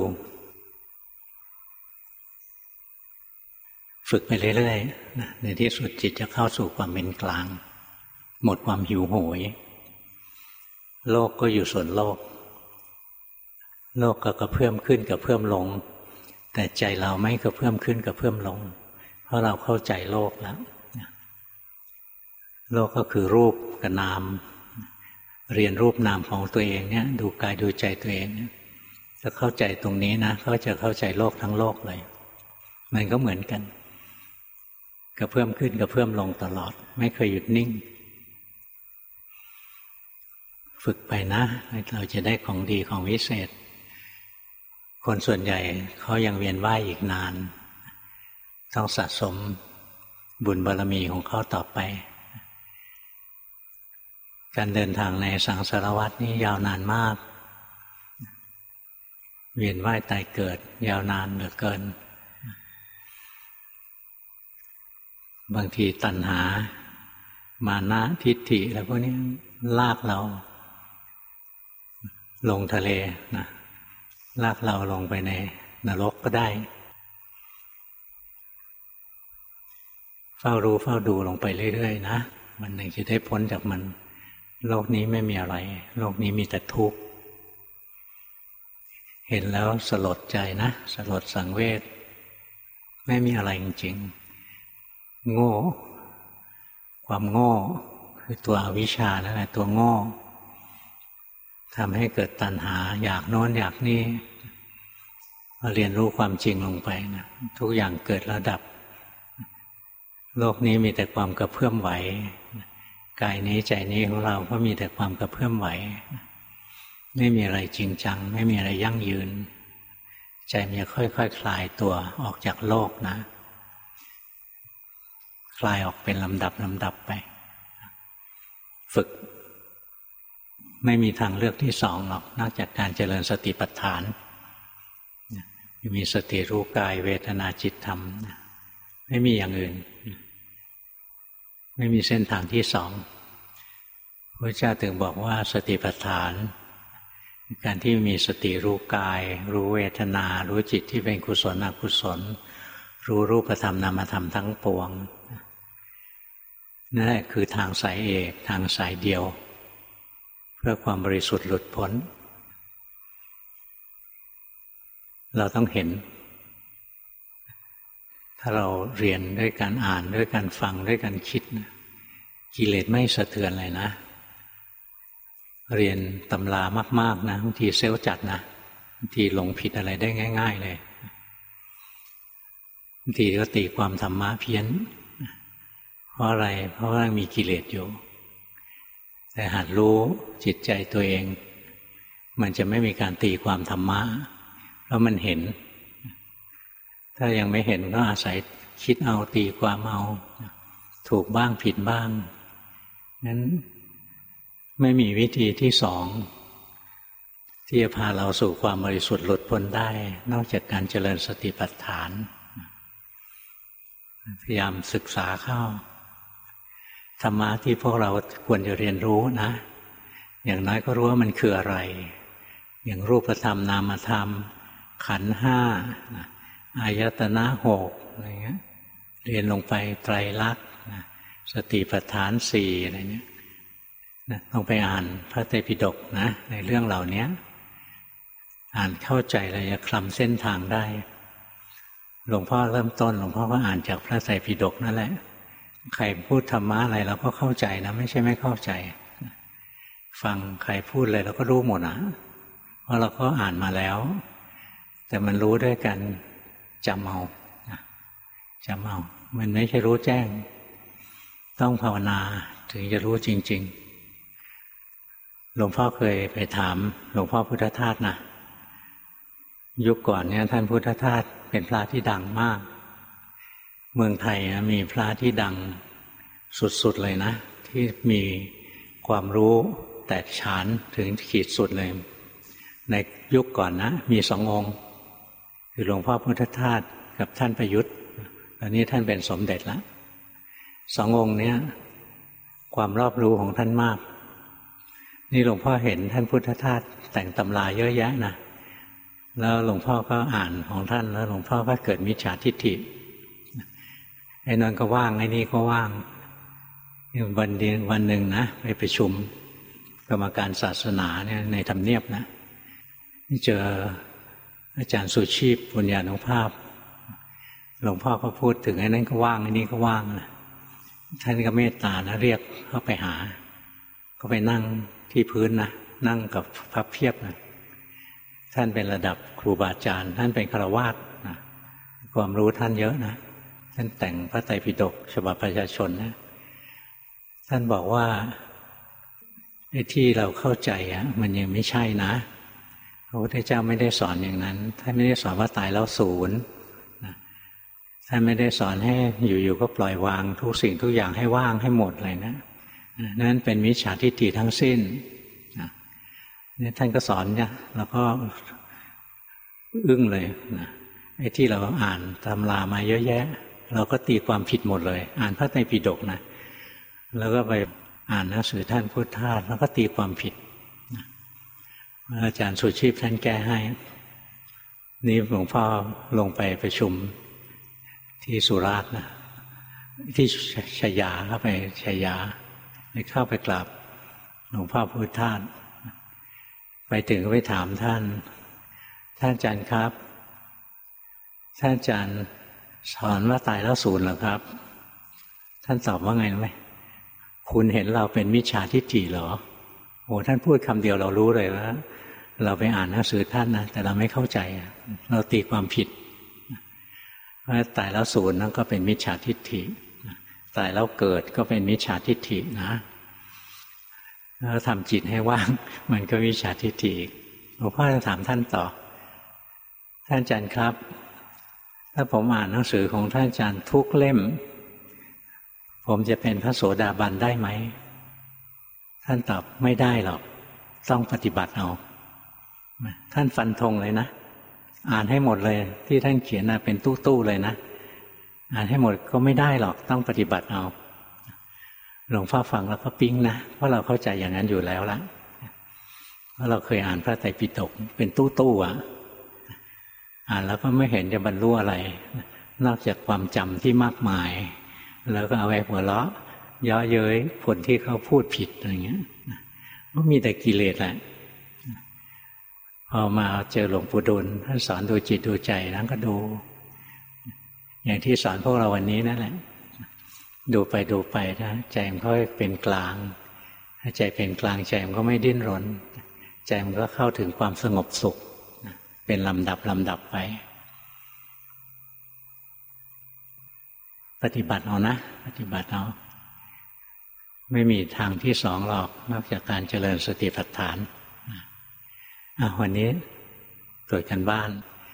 ฝึกไปเรื่อยๆในที่สุดจิตจะเข้าสู่ความเป็นกลางหมดความหิวโหยโลกก็อยู่ส่วนโลกโลกก็กระเพื่อมขึ้นกระเพื่อมลงแต่ใจเราไม่กระเพื่อมขึ้นกระเพื่อมลงเพราะเราเข้าใจโลกแล้วโลกก็คือรูปกับนามเรียนรูปนามของตัวเองเนี่ยดูกายดูใจตัวเองจะเข้าใจตรงนี้นะก็จะเข้าใจโลกทั้งโลกเลยมันก็เหมือนกันกระเพื่อมขึ้นกระเพื่อมลงตลอดไม่เคยหยุดนิ่งฝึกไปนะเราจะได้ของดีของวิเศษคนส่วนใหญ่เขายังเวียนว่ายอีกนานต้องสะสมบุญบารมีของเขาต่อไปการเดินทางในสังสารวัฏนี้ยาวนานมากเวียนว่ายตายเกิดยาวนานเหลือเกินบางทีตัณหามานะทิฏฐิแล้วพวกนี้ลากเราลงทะเลนะลากเราลงไปในนรกก็ได้เฝ้ารู้เฝ้าดูลงไปเรื่อยๆนะวันหนึ่งจะได้พ้นจากมันโลกนี้ไม่มีอะไรโลกนี้มีแต่ทุกข์เห็นแล้วสลดใจนะสลดสังเวชไม่มีอะไรจริงๆโง่ความโง่คือตัวอวิชชานั่นแหละตัวโง่ทำให้เกิดตัณหาอยากโน้นอยากนี่มาเรียนรู้ความจริงลงไปนะทุกอย่างเกิดแล้วดับโลกนี้มีแต่ความกระเพื่อมไหวกายนี้ใจนี้ของเราก็มีแต่ความกระเพื่อมไหวไม่มีอะไรจริงจังไม่มีอะไรยั่งยืนใจมันจะค่อยๆ ค, คลายตัวออกจากโลกนะคลายออกเป็นลำดับลำดับไปฝึกไม่มีทางเลือกที่สองหรอกนอกจากการเจริญสติปัฏฐานมีสติรู้กายเวทนาจิตธรรมไม่มีอย่างอื่นไม่มีเส้นทางที่สองพระเจ้าถึงบอกว่าสติปัฏฐานการที่มีสติรู้กายรู้เวทนารู้จิตที่เป็นกุศลอกุศลรู้รูปธรรมนามธรรมทั้งปวงนั่นแหละคือทางสายเอกทางสายเดียวเพื่อความบริสุทธิ์หลุดพ้นเราต้องเห็นถ้าเราเรียนด้วยการอ่านด้วยการฟังด้วยการคิดนะกิเลสไม่สะเทือนเลยนะเรียนตำรามากๆนะบางทีเซลล์จัดนะบางทีหลงผิดอะไรได้ง่ายๆเลยบางทีก็ตีความธรรมะเพี้ยนคเพราะอะไรเพราะว่ามีกิเลสอยู่แต่หัดรู้จิตใจตัวเองมันจะไม่มีการตีความธรรมะเพราะมันเห็นถ้ายังไม่เห็นก็อาศัยคิดเอาตีความเอาถูกบ้างผิดบ้างนั้นไม่มีวิธีที่สองที่จะพาเราสู่ความบริสุทธิ์หลุดพ้นได้นอกจากการเจริญสติปัฏฐานพยายามศึกษาเข้าธรรมะที่พวกเราควรจะเรียนรู้นะอย่างน้อยก็รู้ว่ามันคืออะไรอย่างรูปธรรมนามธรรมขันธ์ห้าอายตนะหกอะไรเงี้ยเรียนลงไปไตรลักษณ์สติปัฏฐานสี่อะไรเนี้ยลองไปอ่านพระไตรปิฎกนะในเรื่องเหล่านี้อ่านเข้าใจเลยจะคลำเส้นทางได้หลวงพ่อเริ่มต้นหลวงพ่อก็อ่านจากพระไตรปิฎกนั่นแหละใครพูดธรรมะอะไรเราก็เข้าใจนะไม่ใช่ไม่เข้าใจฟังใครพูดอะไรเราก็รู้หมดนะเพราะเราก็อ่านมาแล้วแต่มันรู้ด้วยกันจำเอาจำเอามันไม่ใช่รู้แจ้งต้องภาวนาถึงจะรู้จริงๆหลวงพ่อเคยไปถามหลวงพ่อพุทธทาสนะยุคก่อนเนี่ยท่านพุทธทาสเป็นพระที่ดังมากเมืองไทยมีพระที่ดังสุดๆเลยนะที่มีความรู้แตกฉานถึงขีดสุดเลยในยุคก่อนนะมีสององค์คือหลวงพ่อพุทธทาสกับท่านประยุทธ์ตอนนี้ท่านเป็นสมเด็จแล้วสององค์นี้ความรอบรู้ของท่านมากนี่หลวงพ่อเห็นท่านพุทธทาสแต่งตำราเยอะแยะนะแล้วหลวงพ่อก็อ่านของท่านแล้วหลวงพ่อก็เกิดมิจฉาทิฏฐิไอ้นั่นก็ว่างไอ้นี่ก็ว่างวันเดียววันหนึ่งนะไปประชุมกรรมการศาสนาเนี่ยในทำเนียบนะเจออาจารย์สุชีพปุญญานุภาพหลวงพ่อก็พูดถึงไอ้นั่นก็ว่างไอ้นี่ก็ว่างนะท่านก็เมตตานะเรียกเข้าไปหาก็ไปนั่งที่พื้นนะนั่งกับพับเพียบนะท่านเป็นระดับครูบาอาจารย์ท่านเป็นฆราวาสนะความรู้ท่านเยอะนะท่านแต่งพระไตรปิฎกฉบับประชาชนนะท่านบอกว่าไอ้ที่เราเข้าใจอ่ะมันยังไม่ใช่นะพระพุทธเจ้าไม่ได้สอนอย่างนั้นท่านไม่ได้สอนว่าตายแล้วศูนย์ท่านไม่ได้สอนให้อยู่ๆก็ปล่อยวางทุกสิ่งทุกอย่างให้ว่างให้หมดเลยนะนั่นเป็นมิจฉาทิฏฐิทั้งสิ้นนี่ท่านก็สอนเนี่ยเราก็อึ้งเลยนะไอ้ที่เราอ่านตำรามาเยอะแยะเราก็ตีความผิดหมดเลยอ่านพระไตรปิฎกนะแล้วก็ไปอ่านหนังสือท่านพุทธทาสแล้วก็ตีความผิดอาจารย์สุชีพท่านแก้ให้นี่หลวงพ่อลงไปประชุมที่สุราษฎร์นะที่ชยาเข้าไปชยาไปเข้าไปกราบหลวงพ่อพุทธทาสไปถึงก็ไปถามท่านท่านอาจารย์ครับท่านอาจารย์สอนว่าตายแล้วศูนย์เหรอครับท่านตอบว่าไงรู้ไหมคุณเห็นเราเป็นมิจฉาทิฏฐิเหรอโอ้ท่านพูดคำเดียวเรารู้เลยว่าเราไปอ่านหนังสือท่านนะแต่เราไม่เข้าใจเราตีความผิดว่าตายแล้วศูนย์นั่นก็เป็นมิจฉาทิฏฐิตายแล้วเกิดก็เป็นมิจฉาทิฏฐินะแล้วทำจิตให้ว่างมันก็มิจฉาทิฏฐิหลวงพ่อจะถามท่านต่อท่านอาจารย์ครับถ้าผมอ่านหนังสือของท่านอาจารย์ทุกเล่มผมจะเป็นพระโสดาบันได้ไหมท่านตอบไม่ได้หรอกต้องปฏิบัติเอาท่านฟันธงเลยนะอ่านให้หมดเลยที่ท่านเขียนนะเป็นตู้ๆเลยนะอ่านให้หมดก็ไม่ได้หรอกต้องปฏิบัติเอาหลวงพ่อฟังแล้วก็ปิ๊งนะเพราะเราเข้าใจอย่างนั้นอยู่แล้วละเพราะเราเคยอ่านพระไตรปิฎกเป็นตู้ๆอ่ะอ่านแล้วก็ไม่เห็นจะบรรลุอะไรนอกจากความจำที่มากมายแล้วก็เอาไว้หัวเราะเยาะเย้ยคนที่เขาพูดผิดอะไรเงี้ยก็มีแต่กิเลสแหละพอมาเจอหลวงปู่ดูลท่านสอนดูจิตดูใจนั้นก็ดูอย่างที่สอนพวกเราวันนี้นั่นแหละดูไปดูไปนะใจมันก็เป็นกลางถ้าใจเป็นกลางใจมันก็ไม่ดิ้นรนใจมันก็เข้าถึงความสงบสุขเป็นลำดับลำดับไปปฏิบัติเอานะปฏิบัติเอาไม่มีทางที่สองหรอกนอกจากการเจริญสติปัฏฐานอ่ะวันนี้ตรวจกันบ้าน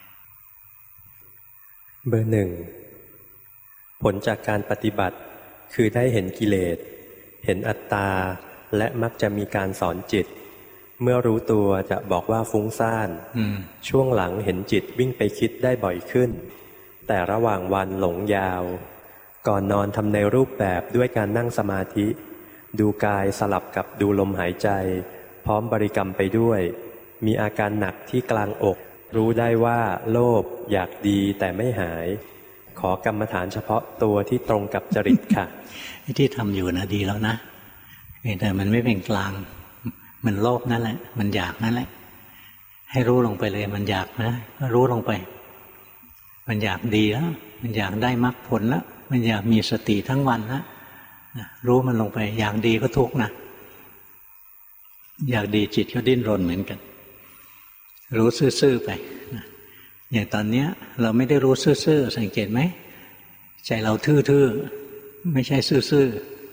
เบอร์หนึ่งผลจากการปฏิบัติคือได้เห็นกิเลสเห็นอัตตาและมักจะมีการสอนจิตเมื่อรู้ตัวจะบอกว่าฟุ้งซ่านช่วงหลังเห็นจิตวิ่งไปคิดได้บ่อยขึ้นแต่ระหว่างวันหลงยาวก่อนนอนทำในรูปแบบด้วยการนั่งสมาธิดูกายสลับกับดูลมหายใจพร้อมบริกรรมไปด้วยมีอาการหนักที่กลางอกรู้ได้ว่าโลภอยากดีแต่ไม่หายขอกรรมฐานเฉพาะตัวที่ตรงกับจริตค่ะที่ทำอยู่นะดีแล้วนะแต่มันไม่เป็นกลางมันโลภนั่นแหละมันอยากนั่นแหละให้รู้ลงไปเลยมันอยากนะก็รู้ลงไปมันอยากดีแล้วมันอยากได้มรรคผลแล้วมันอยากมีสติทั้งวันแล้วรู้มันลงไปอยากดีก็ทุกข์นะอยากดีจิตก็ดิ้นรนเหมือนกันรู้ซื่อๆไปอย่างตอนนี้เราไม่ได้รู้ซื่อๆสังเกตไหมใจเราทื่อๆไม่ใช่ซื่อ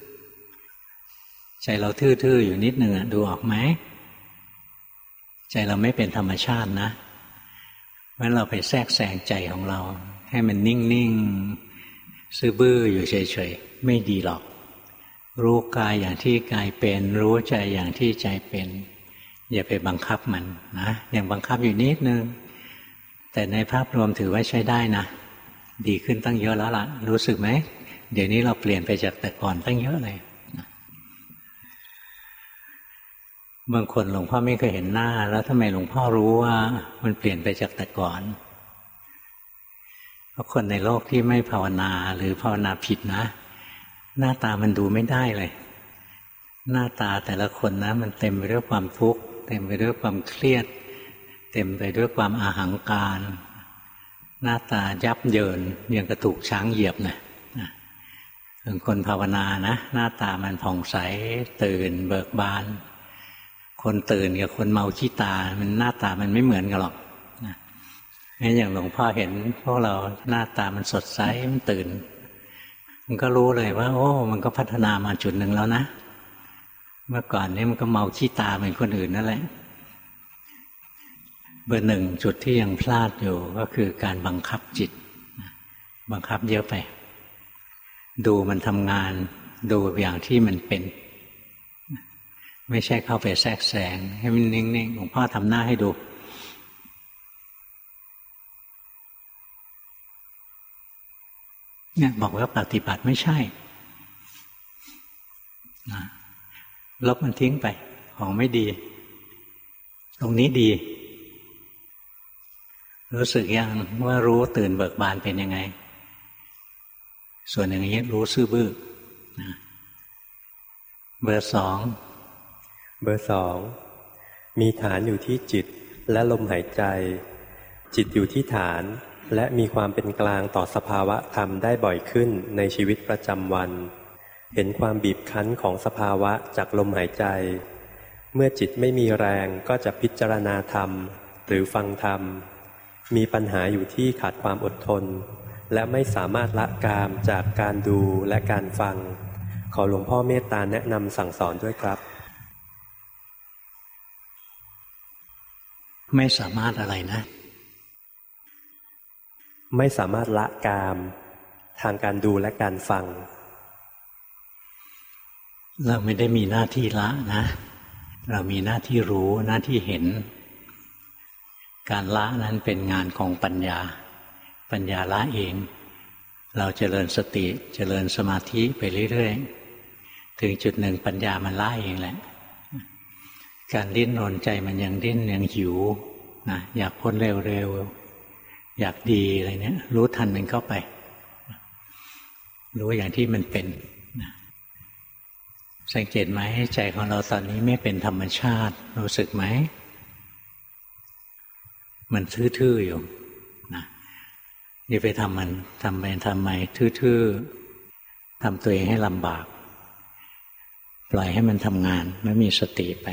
ๆใจเราทื่อๆอยู่นิดหนึ่งดูออกไหมใจเราไม่เป็นธรรมชาตินะเพราะฉะนั้นเราไปแทรกแซงใจของเราให้มันนิ่งๆซื่อบื้ออยู่เฉยๆไม่ดีหรอกรู้กายอย่างที่กายเป็นรู้ใจอย่างที่ใจเป็นอย่าไปบังคับมันนะอย่างบังคับอยู่นิดนึงแต่ในภาพรวมถือว่าใช้ได้นะดีขึ้นตั้งเยอะแล้วล่ะรู้สึกไหมเดี๋ยวนี้เราเปลี่ยนไปจากแต่ก่อนตั้งเยอะเลยบางคนหลวงพ่อไม่เคยเห็นหน้าแล้วทำไมหลวงพ่อรู้ว่ามันเปลี่ยนไปจากแต่ก่อนเพราะคนในโลกที่ไม่ภาวนาหรือภาวนาผิดนะหน้าตามันดูไม่ได้เลยหน้าตาแต่ละคนนะมันเต็มไปด้วยความทุกข์เต็มไปด้วยความเครียดเต็มไปด้วยความอาหังการหน้าตายับเยินอย่างกระถูกช้างเหยียบนะถึงคนภาวนานะหน้าตามันผ่องใสตื่นเบิกบานคนตื่นกับคนเมาขี้ตามันหน้าตามันไม่เหมือนกันหรอกนะงั้นอย่างหลวงพ่อเห็นพวกเราหน้าตามันสดใสมันตื่นมันก็รู้เลยว่าโอ้มันก็พัฒนามาจุดหนึ่งแล้วนะเมื่อก่อนนี้มันก็เมาขี้ตาเหมือนคนอื่นนั่นแหละเบอร์หนึ่งจุดที่ยังพลาดอยู่ก็คือการบังคับจิตบังคับเยอะไปดูมันทำงานดูอย่างที่มันเป็นไม่ใช่เข้าไปแทรกแซงให้มันนิ่งๆหลวงพ่อทำหน้าให้ดูเนี่ยบอกว่าปฏิบัติไม่ใช่นะลบมันทิ้งไปของไม่ดีตรงนี้ดีรู้สึกยังว่ารู้ตื่นเบิกบานเป็นยังไงส่วนอย่างนี้รู้ซื่อบื้อนะเบอร์สองเบอร์สองมีฐานอยู่ที่จิตและลมหายใจจิตอยู่ที่ฐานและมีความเป็นกลางต่อสภาวะธรรมได้บ่อยขึ้นในชีวิตประจำวันเห็นความบีบคั้นของสภาวะจากลมหายใจเมื่อจิตไม่มีแรงก็จะพิจารณาธรรมหรือฟังธรรมมีปัญหาอยู่ที่ขาดความอดทนและไม่สามารถละกามจากการดูและการฟังขอหลวงพ่อเมตตาแนะนำสั่งสอนด้วยครับไม่สามารถอะไรนะไม่สามารถละกามทางการดูและการฟังเราไม่ได้มีหน้าที่ละนะเรามีหน้าที่รู้หน้าที่เห็นการละนั้นเป็นงานของปัญญาปัญญาละเองเราเจริญสติเจริญสมาธิไปเรื่อยๆถึงจุดหนึ่งปัญญามันละเองแหละการดิ้นรนใจมันยังดิ้นยังหิวนะอยากพ้นเร็วๆอยากดีอะไรเนี้ยรู้ทันมันเข้าไปรู้อย่างที่มันเป็นนะสังเกตไหมใจของเราตอนนี้ไม่เป็นธรรมชาติรู้สึกไหมมันทื่อๆอยู่นะอย่าไปทำมันทำไปทำไมทื่อๆทำตัวเองให้ลำบากปล่อยให้มันทำงานไม่มีสติไป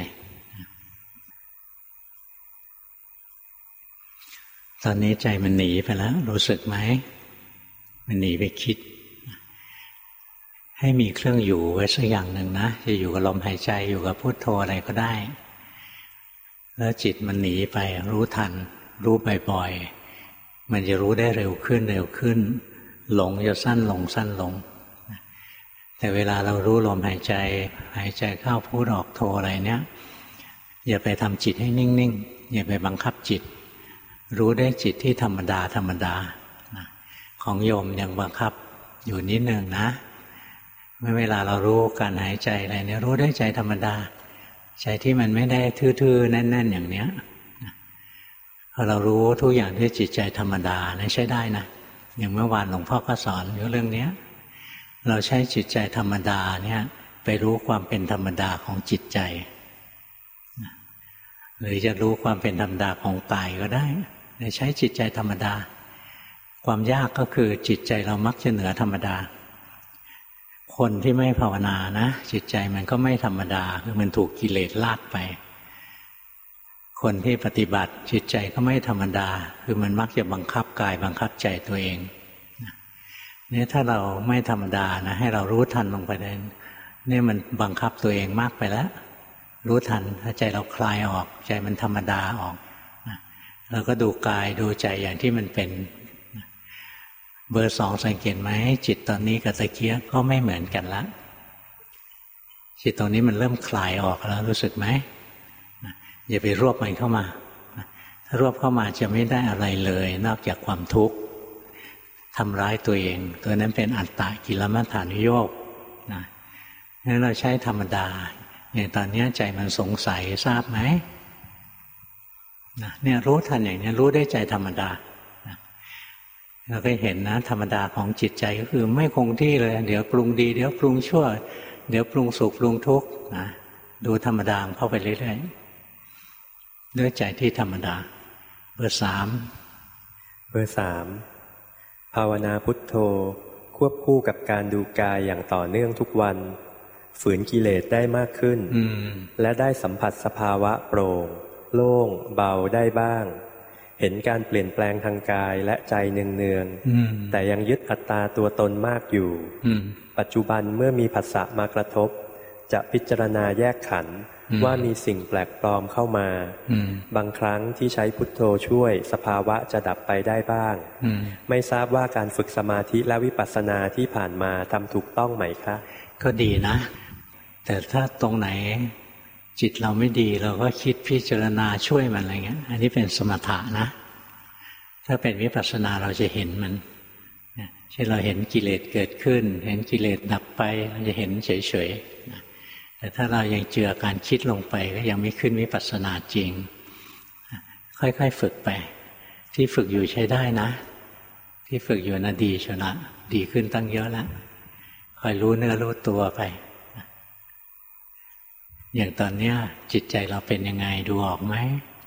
ตอนนี้ใจมันหนีไปแล้วรู้สึกไหมมันหนีไปคิดให้มีเครื่องอยู่ไว้สักอย่างหนึ่งนะจะอยู่กับลมหายใจอยู่กับพุทโธอะไรก็ได้แล้วจิตมันหนีไปรู้ทันรู้บ่อยๆมันจะรู้ได้เร็วขึ้นเร็วขึ้นหลงจะสั้นลงสั้นลงแต่เวลาเรารู้ลมหายใจหายใจเข้าพุทออกโธอะไรเนี้ยอย่าไปทำจิตให้นิ่งๆอย่าไปบังคับจิตรู้ได้จิตที่ธรรมดาธรรมดาของโยมยังบังคับอยู่นิดนึงนะเมื่อเวลาเรารู้การหายใจอะไรเนี่ยรู้ได้ใจธรรมดาใจที่มันไม่ได้ทื่อๆแน่นๆอย่างเนี้ยพอเรารู้ทุกอย่างด้วยจิตใจธรรมดานะใช้ได้นะอย่างเมื่อวานหลวงพ่อก็สอนอยู่เรื่องนี้เราใช้จิตใจธรรมดาเนี่ยไปรู้ความเป็นธรรมดาของจิตใจหรือจะรู้ความเป็นธรรมดาของกายก็ได้ใช้จิตใจธรรมดาความยากก็คือจิตใจเรามักจะเหนือธรรมดาคนที่ไม่ภาวนานะจิตใจมันก็ไม่ธรรมดาคือมันถูกกิเลสลากไปคนที่ปฏิบัติจิตใจก็ไม่ธรรมดาคือมันมักจะบังคับกายบังคับใจตัวเองเนี่ยถ้าเราไม่ธรรมดานะให้เรารู้ทันลงไปเลยนี่มันบังคับตัวเองมากไปแล้วรู้ทันถ้าใจเราคลายออกใจมันธรรมดาออกเราก็ดูกายดูใจอย่างที่มันเป็นเบอร์สองสังเกตไหมจิตตอนนี้กับตะเกียบก็ไม่เหมือนกันละจิตตรงนี้มันเริ่มคลายออกแล้วรู้สึกไหมอย่าไปรวบมันเข้ามาถ้ารวบเข้ามาจะไม่ได้อะไรเลยนอกจากความทุกข์ทำร้ายตัวเองตัวนั้นเป็นอัตตกิลมัฏฐานุโยคนะงั้นเราใช้ธรรมดาอย่างตอนนี้ใจมันสงสัยทราบไหมนะเนี่ยรู้ทันอย่างนี้รู้ได้ใจธรรมดานะเราก็เห็นนะธรรมดาของจิตใจก็คือไม่คงที่เลยเดี๋ยวปรุงดีเดี๋ยวปรุงชั่วเดี๋ยวปรุงสุขปรุงทุกข์นะดูธรรมดาเข้าไปเรื่อยๆด้วยใจที่ธรรมดาเบอร์สามเบอร์สามภาวนาพุทโธควบคู่กับการดูกายอย่างต่อเนื่องทุกวันฝืนกิเลสได้มากขึ้นและได้สัมผัสสภาวะโปร่งโล่งเบาได้บ้างเห็นการเปลี่ยนแปลงทางกายและใจเนืองๆแต่ยังยึดอัตตาตัวตนมากอยู่ปัจจุบันเมื่อมีผัสสะมากระทบจะพิจารณาแยกขันธ์ว่ามีสิ่งแปลกปลอมเข้ามาบางครั้งที่ใช้พุทโธช่วยสภาวะจะดับไปได้บ้างไม่ทราบว่าการฝึกสมาธิและวิปัสสนาที่ผ่านมาทำถูกต้องไหมคะก็ดีนะแต่ถ้าตรงไหนจิตเราไม่ดีเราก็คิดพิจารณาช่วยมันอะไรเงี้ยอันนี้เป็นสมถะนะถ้าเป็นวิปัสสนาเราจะเห็นมันเช่นเราเห็นกิเลสเกิดขึ้นเห็นกิเลสดับไปเราจะเห็นเฉยๆแต่ถ้าเรายังเจือการคิดลงไปก็ยังไม่ขึ้นวิปัสสนาจริงค่อยๆฝึกไปที่ฝึกอยู่ใช้ได้นะที่ฝึกอยู่น่ะดีชนะดีขึ้นตั้งเยอะแล้วคอยรู้เนื้อรู้ตัวไปอย่างตอนเนี้ยจิตใจเราเป็นยังไงดูออกไหม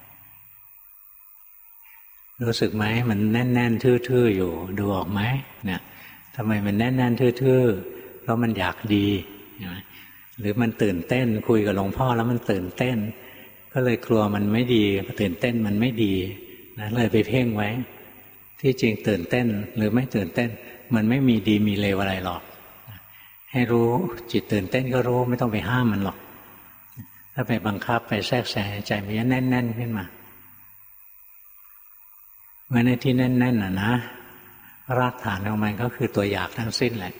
รู้สึกไหมมันแน่นๆทื่อๆอยู่ดูออกไหมเนี่ยทำไมมันแน่นๆทื่อๆเพราะมันอยากดีหรือมันตื่นเต้นคุยกับหลวงพ่อแล้วมันตื่นเต้นก็เลยกลัวมันไม่ดีตื่นเต้นมันไม่ดีนะเลยไปเพ่งไว้ที่จริงตื่นเต้นหรือไม่ตื่นเต้นมันไม่มีดีมีเลวอะไรหรอกให้รู้จิตตื่นเต้นก็รู้ไม่ต้องไปห้ามมันหรอกถ้าไปบังคับไปแทรกแซงใจมันจะแน่นๆขึ้นมาเมื่อในที่แน่นๆน่ะนะรากฐานของมันก็คือตัวอยากทั้งสิ้นแหละ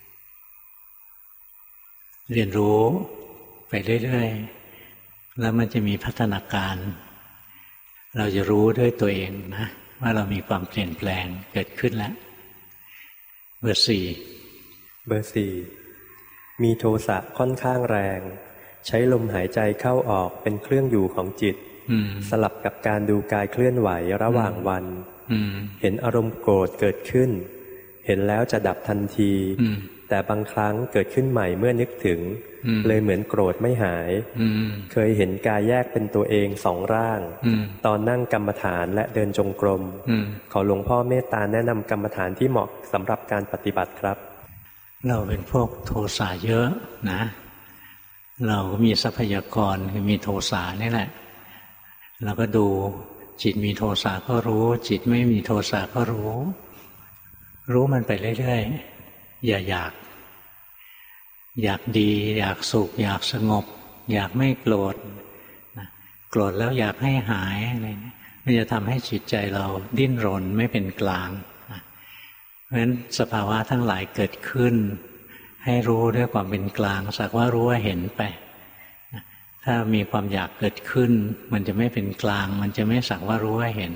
เรียนรู้ไปเรื่อยๆแล้วมันจะมีพัฒนาการเราจะรู้ด้วยตัวเองนะว่าเรามีความเปลี่ยนแปลงเกิดขึ้นแล้วเบอร์สี่เบอร์สี่มีโทสะค่อนข้างแรงใช้ลมหายใจเข้าออกเป็นเครื่องอยู่ของจิตสลับกับการดูกายเคลื่อนไหวระหว่างวันเห็นอารมณ์โกรธเกิดขึ้นเห็นแล้วจะดับทันทีแต่บางครั้งเกิดขึ้นใหม่เมื่อนึกถึงเลยเหมือนโกรธไม่หายเคยเห็นกายแยกเป็นตัวเองสองร่างตอนนั่งกรรมฐานและเดินจงกรมขอหลวงพ่อเมตตาแนะนำกรรมฐานที่เหมาะสำหรับการปฏิบัติครับเราเป็นพวกโทสะเยอะนะเราก็มีทรัพยากรคือมีโทสะนี่แหละเราก็ดูจิตมีโทสะก็รู้จิตไม่มีโทสะก็รู้รู้มันไปเรื่อยๆอย่าอยากอยากดีอยากสุขอยากสงบอยากไม่โกรธนะโกรธแล้วอยากให้หายอะไรเนี่ยมันจะทำให้จิตใจเราดิ้นรนไม่เป็นกลางนะเพราะฉะนั้นสภาวะทั้งหลายเกิดขึ้นให้รู้ด้วยความเป็นกลางสักว่ารู้ว่าเห็นไปนะถ้ามีความอยากเกิดขึ้นมันจะไม่เป็นกลางมันจะไม่สักว่ารู้ว่าเห็น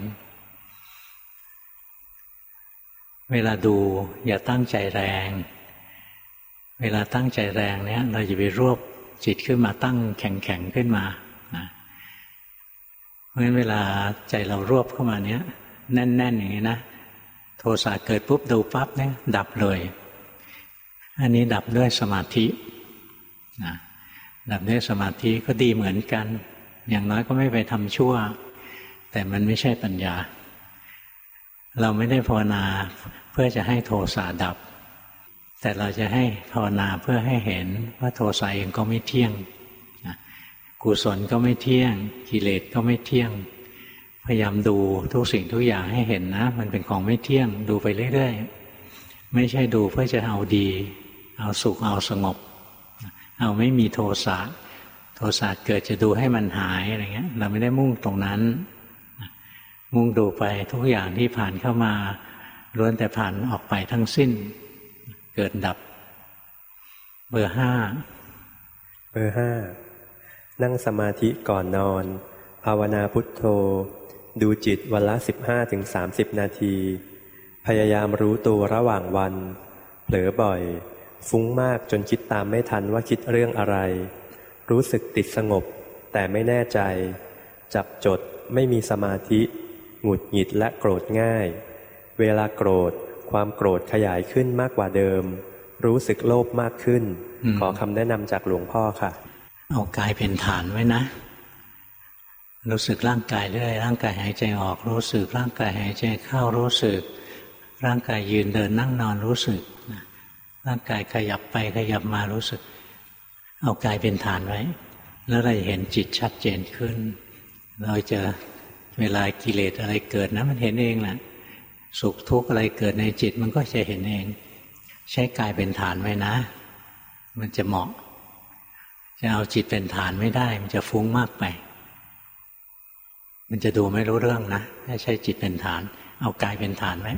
เวลาดูอย่าตั้งใจแรงเวลาตั้งใจแรงเนี่ยเราจะไปรวบจิตขึ้นมาตั้งแข็งๆขึ้นมานะเพราะฉะนั้นเวลาใจเรารวบเข้ามาเนี้ยแน่นๆอย่างนี้นะโทสะเกิดปุ๊บดูปั๊บเนี่ยดับเลยอันนี้ดับด้วยสมาธินะดับด้วยสมาธิก็ดีเหมือนกันอย่างน้อยก็ไม่ไปทำชั่วแต่มันไม่ใช่ปัญญาเราไม่ได้ภาวนาเพื่อจะให้โทสะดับแต่เราจะให้ภาวนาเพื่อให้เห็นว่าโทสะเองก็ไม่เที่ยงกุศลก็ไม่เที่ยงกิเลสก็ไม่เที่ยงพยายามดูทุกสิ่งทุกอย่างให้เห็นนะมันเป็นของไม่เที่ยงดูไปเรื่อยๆไม่ใช่ดูเพื่อจะเอาดีเอาสุขเอาสงบเอาไม่มีโทสะโทสะเกิดจะดูให้มันหายอะไรเงี้ยเราไม่ได้มุ่งตรงนั้นมุ่งดูไปทุกอย่างที่ผ่านเข้ามาล้วนแต่ผ่านออกไปทั้งสิ้นเกิดดับเบอร์ห้าเบอร์ห้านั่งสมาธิก่อนนอนภาวนาพุทโธดูจิตวันละ สิบห้าถึงสามสิบ นาทีพยายามรู้ตัวระหว่างวันเผลอบ่อยฟุ้งมากจนคิดตามไม่ทันว่าคิดเรื่องอะไรรู้สึกติดสงบแต่ไม่แน่ใจจับจดไม่มีสมาธิหงุดหงิดและโกรธง่ายเวลาโกรธความโกรธขยายขึ้นมากกว่าเดิมรู้สึกโลภมากขึ้นขอคำแนะนำจากหลวงพ่อค่ะเอากายเป็นฐานไว้นะรู้สึกร่างกายเรื่อยร่างกายหายใจออกรู้สึกร่างกายหายใจเข้ารู้สึกร่างกายยืนเดินนั่งนอนรู้สึกร่างกายขยับไปขยับมารู้สึกเอากายเป็นฐานไว้แล้วเราจะเห็นจิตชัดเจนขึ้นเราจะเวลากิเลสอะไรเกิดนะมันเห็นเองแหละสุขทุกข์อะไรเกิดในจิตมันก็จะเห็นเองใช้กายเป็นฐานไว้นะมันจะเหมาะจะเอาจิตเป็นฐานไม่ได้มันจะฟุ้งมากไปมันจะดูไม่รู้เรื่องนะถ้าใช้จิตเป็นฐานเอากายเป็นฐานไว้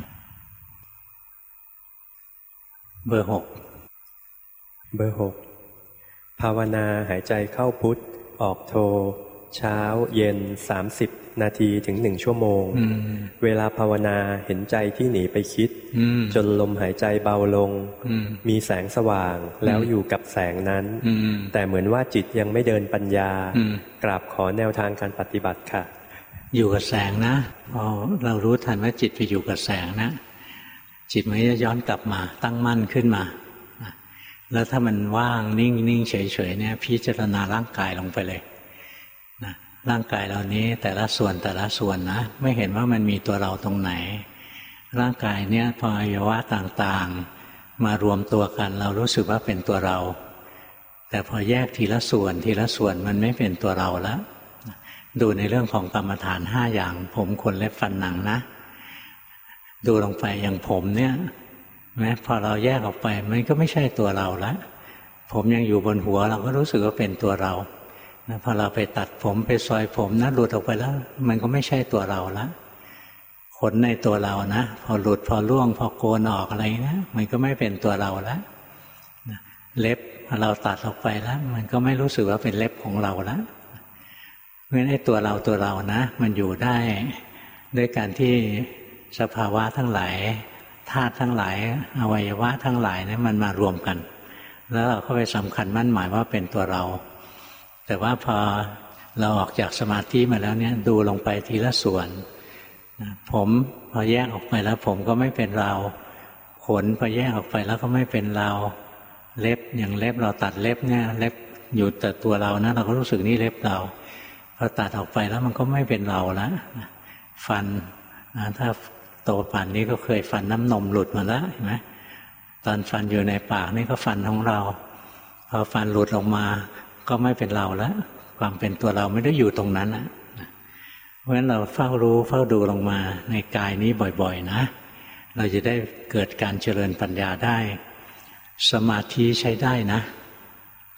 เบอร์หกเบอร์หกภาวนาหายใจเข้าพุทธออกโทเช้าเย็นสามสิบนาทีถึงหนึ่งชั่วโมงเวลาภาวนาเห็นใจที่หนีไปคิดจนลมหายใจเบาลงมีแสงสว่างแล้วอยู่กับแสงนั้นแต่เหมือนว่าจิตยังไม่เดินปัญญากราบขอแนวทางการปฏิบัติค่ะอยู่กับแสงนะพอเรารู้ทันว่าจิตไปอยู่กับแสงนะจิตมันจะย้อนกลับมาตั้งมั่นขึ้นมาแล้วถ้ามันว่างนิ่งนิ่งเฉยเฉยเนี่ยพิจารณาร่างกายลงไปเลยนะร่างกายเหล่านี้แต่ละส่วนแต่ละส่วนนะไม่เห็นว่ามันมีตัวเราตรงไหนร่างกายเนี่ยพออวัยวะต่างๆมารวมตัวกันเรารู้สึกว่าเป็นตัวเราแต่พอแยกทีละส่วนทีละส่วนมันไม่เป็นตัวเราแล้วดูในเรื่องของกรรมฐานห้าอย่างผมขนเล็บฟันหนังนะดูลงไปอย่างผมเนี่ยแม้พอเราแยกออกไปมันก็ไม่ใช่ตัวเราแล้วผมยังอยู่บนหัวเราก็รู้สึกว่าเป็นตัวเรานะพอเราไปตัดผมไปซอยผมนะหลุดออกไปแล้วมันก็ไม่ใช่ตัวเราแล้วขนในตัวเรานะพอหลุดพอร่วงพอโกนออกอะไรนะมันก็ไม่เป็นตัวเราแล้วเล็บพอเราตัดออกไปแล้วมันก็ไม่รู้สึกว่าเป็นเล็บของเราแล้วเพราะฉะนั้นไอ้ตัวเราตัวเรานะมันอยู่ได้ด้วยการที่สภาวะทั้งหลายธาตุทั้งหลายอวัยวะทั้งหลายเนี่ยมันมารวมกันแล้วเราก็ไปสำคัญมั่นหมายว่าเป็นตัวเราแต่ว่าพอเราออกจากสมาธิมาแล้วเนี่ยดูลงไปทีละส่วนผมพอแยกออกไปแล้วผมก็ไม่เป็นเราขนพอแยกออกไปแล้วก็ไม่เป็นเราเล็บอย่างเล็บเราตัดเล็บเนี่ยเล็บอยู่แต่ตัวเรานะเราก็รู้สึกนี่เล็บเราพอตัดออกไปแล้วมันก็ไม่เป็นเราแล้วฟันถ้าโตป่านนี้ก็เคยฟันน้ำนมหลุดมาแล้วเห็นไหมตอนฟันอยู่ในปากนี่ก็ฟันของเราพอฟันหลุดออกมาก็ไม่เป็นเราแล้วความเป็นตัวเราไม่ได้อยู่ตรงนั้นนะเพราะฉะนั้นเราเฝ้ารู้เฝ้าดูลงมาในกายนี้บ่อยๆนะเราจะได้เกิดการเจริญปัญญาได้สมาธิใช้ได้นะ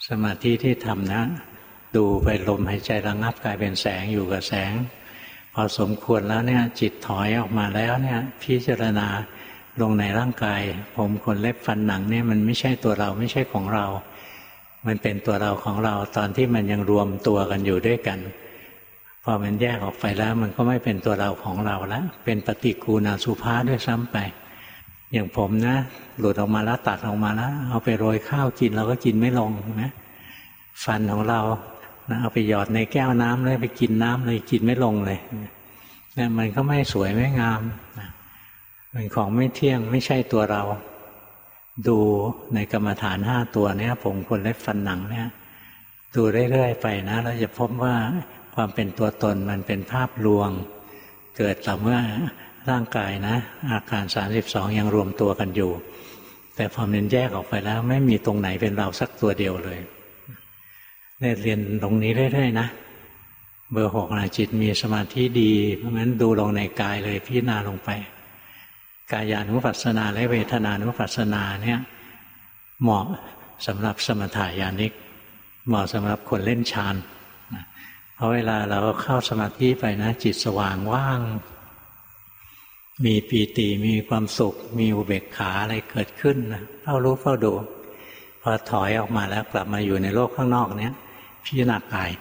สมาธิที่ทำนะดูไปลมหายใจระงับกลายเป็นแสงอยู่กับแสงพอสมควรแล้วเนี่ยจิตถอยออกมาแล้วเนี่ยพิจารณาลงในร่างกายผมขนเล็บฟันหนังเนี่ยมันไม่ใช่ตัวเราไม่ใช่ของเรามันเป็นตัวเราของเราตอนที่มันยังรวมตัวกันอยู่ด้วยกันพอมันแยกออกไปแล้วมันก็ไม่เป็นตัวเราของเราแล้วเป็นปฏิกูณอสุภะด้วยซ้ำไปอย่างผมนะหลุดออกมาแล้วตัดออกมาแล้วเอาไปโรยข้าวกินเราก็กินไม่ลงนะฟันของเรานะเอาไปหยอดในแก้วน้ำเลยไปกินน้ำเลยกินไม่ลงเลยนะมันก็ไม่สวยไม่งามนะเป็นของไม่เที่ยงไม่ใช่ตัวเราดูในกรรมฐานห้าตัวเนี้ยผมขนเล็บฟันหนังเนี่ยดูเรื่อยๆไปนะเราจะพบว่าความเป็นตัวตนมันเป็นภาพลวงเกิดต่อเมื่อร่างกายนะอาการสามสิบสองยังรวมตัวกันอยู่แต่พอมันแยกออกไปแล้วไม่มีตรงไหนเป็นเราสักตัวเดียวเลยเนี่ยเรียนตรงนี้เรื่อยๆนะเบอร์หกนะจิตมีสมาธิดีเพราะงั้นดูลงในกายเลยพิจารณาลงไปกายานุปัสสนาและเวทนานุปัสสนาเนี่ยเหมาะสำหรับสมถายานิกเหมาะสำหรับคนเล่นฌานเพราะเวลาเราเข้าสมาธิไปนะจิตสว่างว่างมีปีติมีความสุขมีอุเบกขาอะไรเกิดขึ้นนะเฝ้ารู้เฝ้าดูพอถอยออกมาแล้วกลับมาอยู่ในโลกข้างนอกเนี้ยพิจารณากาย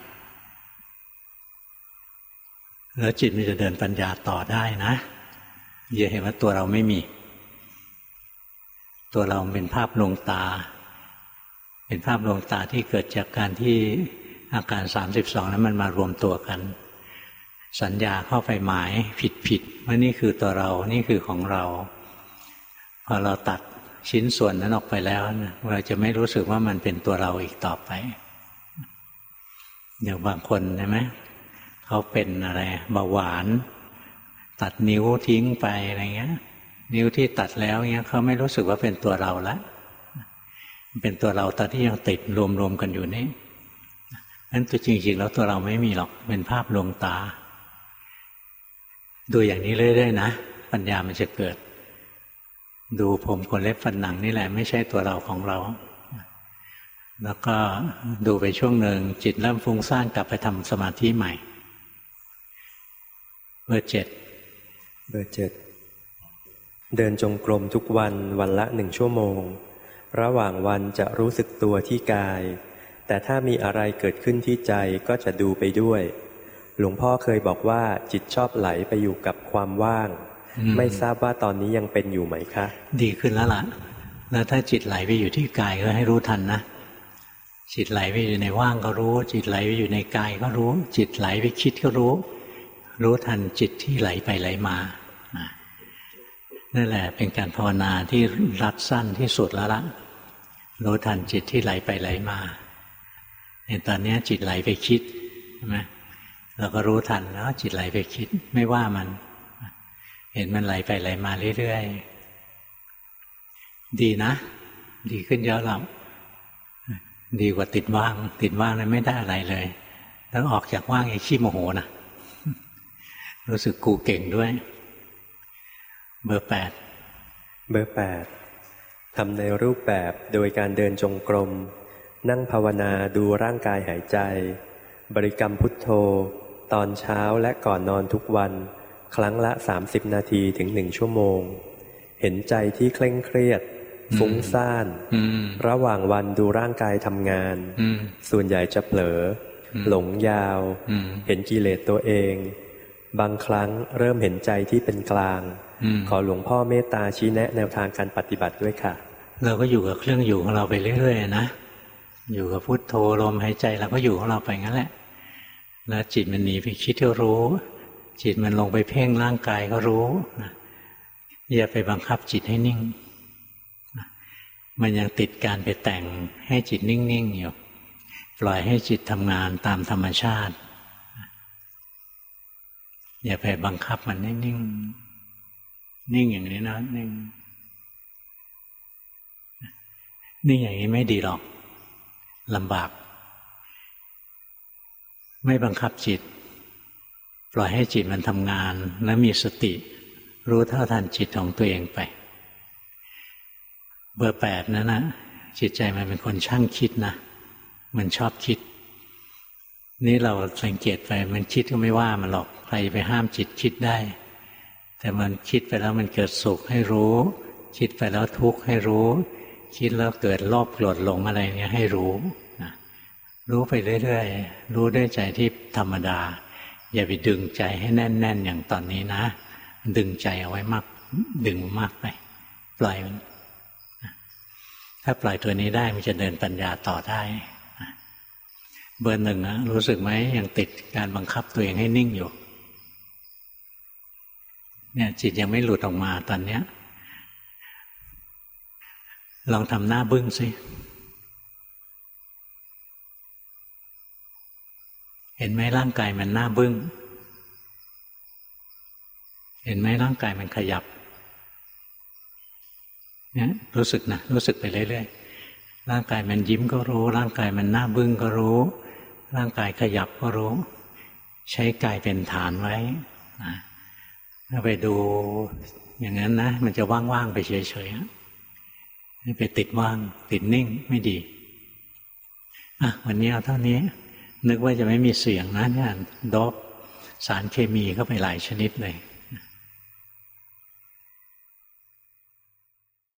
แล้วจิตมันจะเดินปัญญาต่อได้นะอย่าเห็นว่าตัวเราไม่มีตัวเราเป็นภาพลวงตาเป็นภาพลวงตาที่เกิดจากการที่อาการสามสิบสองนั้นมันมารวมตัวกันสัญญาเข้าไปหมายผิดๆว่านี่คือตัวเรานี่คือของเราพอเราตัดชิ้นส่วนนั้นออกไปแล้วเราจะไม่รู้สึกว่ามันเป็นตัวเราอีกต่อไปอย่างบางคนใช่ไหมเขาเป็นอะไรเบาหวานตัดนิ้วทิ้งไปอะไรเงี้ยนิ้วที่ตัดแล้วเงี้ยเขาไม่รู้สึกว่าเป็นตัวเราแล้วเป็นตัวเราตอนที่ยังติดรวมๆกันอยู่นี่นั้นตัวจริงๆแล้วตัวเราไม่มีหรอกเป็นภาพลวงตาดูอย่างนี้เรื่อยๆนะปัญญามันจะเกิดดูผมขนเล็บฟันหนังนี่แหละไม่ใช่ตัวเราของเราแล้วก็ดูไปช่วงหนึ่งจิตเริ่มฟุ้งซ่านกลับไปทำสมาธิใหม่เบอร์เจ็ดเบอร์เจ็ดเดินจงกรมทุกวันวันละหนึ่งชั่วโมงระหว่างวันจะรู้สึกตัวที่กายแต่ถ้ามีอะไรเกิดขึ้นที่ใจก็จะดูไปด้วยหลวงพ่อเคยบอกว่าจิตชอบไหลไปอยู่กับความว่างไม่ทราบว่าตอนนี้ยังเป็นอยู่ไหมคะดีขึ้นแล้วล่ะแล้วถ้าจิตไหลไปอยู่ที่กายก็ให้รู้ทันนะจิตไหลไปอยู่ในว่างก็รู้จิตไหลไปอยู่ในกายก็รู้จิตไหลไปคิดก็รู้รู้ทันจิตที่ไหลไปไหลมานั่นแหละเป็นการภาวนาที่รัดสั้นที่สุดแล้วละรู้ทันจิตที่ไหลไปไหลมาในตอนนี้จิตไหลไปคิดใช่ไหมเราก็รู้ทันแล้วจิตไหลไปคิดไม่ว่ามันเห็นมันไหลไปไหลมาเรื่อยๆดีนะดีขึ้นเยอะแล้วดีกว่าติดว่างติดว่างนั้นไม่ได้อะไรเลยแล้วออกจากว่างไอ้ขี้โมโหนะรู้สึกกูเก่งด้วยเบอร์แปดเบอร์แปดทำในรูปแบบโดยการเดินจงกรมนั่งภาวนาดูร่างกายหายใจบริกรรมพุทโธตอนเช้าและก่อนนอนทุกวันครั้งละสามสิบนาทีถึงหนึ่งชั่วโมงเห็นใจที่เคร่งเครียดฟุ้งซ่านระหว่างวันดูร่างกายทำงานส่วนใหญ่จะเผลอหลงยาวเห็นกิเลสตัวเองบางครั้งเริ่มเห็นใจที่เป็นกลางขอหลวงพ่อเมตตาชี้แนะแนวทางการปฏิบัติด้วยค่ะเราก็อยู่กับเครื่องอยู่ของเราไปเรื่อยๆนะอยู่กับพุทโธลมหายใจเราก็อยู่ของเราไปงั้นแหละแล้วจิตมันหนีไปคิดก็รู้จิตมันลงไปเพ่งร่างกายก็รู้นะอย่าไปบังคับจิตให้นิ่งนะมันยังติดการไปแต่งให้จิตนิ่งๆอยู่ปล่อยให้จิตทำงานตามธรรมชาติอย่าไปบังคับมันให้นิ่งนิ่งอย่างนี้นะนิ่งนิ่งอย่างนี้ไม่ดีหรอกลำบากไม่บังคับจิตปล่อยให้จิตมันทำงานแล้วมีสติรู้เท่าทันจิตของตัวเองไปเบอร์แปดนั่นนะจิตใจมันเป็นคนช่างคิดนะมันชอบคิดนี่เราสังเกตไปมันคิดก็ไม่ว่ามันหรอกใครไปห้ามจิตคิดได้แต่มันคิดไปแล้วมันเกิดสุขให้รู้คิดไปแล้วทุกข์ให้รู้คิดแล้วเกิดโลภโกรธหลงอะไรเนี่ยให้รู้นะรู้ไปเรื่อยๆรู้ด้วยใจที่ธรรมดาอย่าไปดึงใจให้แน่นๆอย่างตอนนี้นะดึงใจเอาไว้มากดึงมากไปปล่อยมันถ้าปล่อยตัวนี้ได้มันจะเดินปัญญาต่อได้เบอร์หนึ่งนะรู้สึกไหมยังติดการบังคับตัวเองให้นิ่งอยู่เนี่ยจิตยังไม่หลุดออกมาตอนเนี้ยลองทำหน้าบึ้งสิเห็นไหมร่างกายมันหน้าบึ้งเห็นไหมร่างกายมันขยับเนี่ยรู้สึกนะรู้สึกไปเรื่อยๆร่างกายมันยิ้มก็รู้ร่างกายมันหน้าบึ้งก็รู้ร่างกายขยับก็รู้ใช้กายเป็นฐานไว้นะถ้าไปดูอย่างนั้นนะมันจะว่างๆไปเฉยๆไม่ไปติดว่างติดนิ่งไม่ดีอ่ะวันนี้เอาเท่านี้นึกว่าจะไม่มีเสียงนะเนี่ยโดบสารเคมีเข้าไปหลายชนิดเลย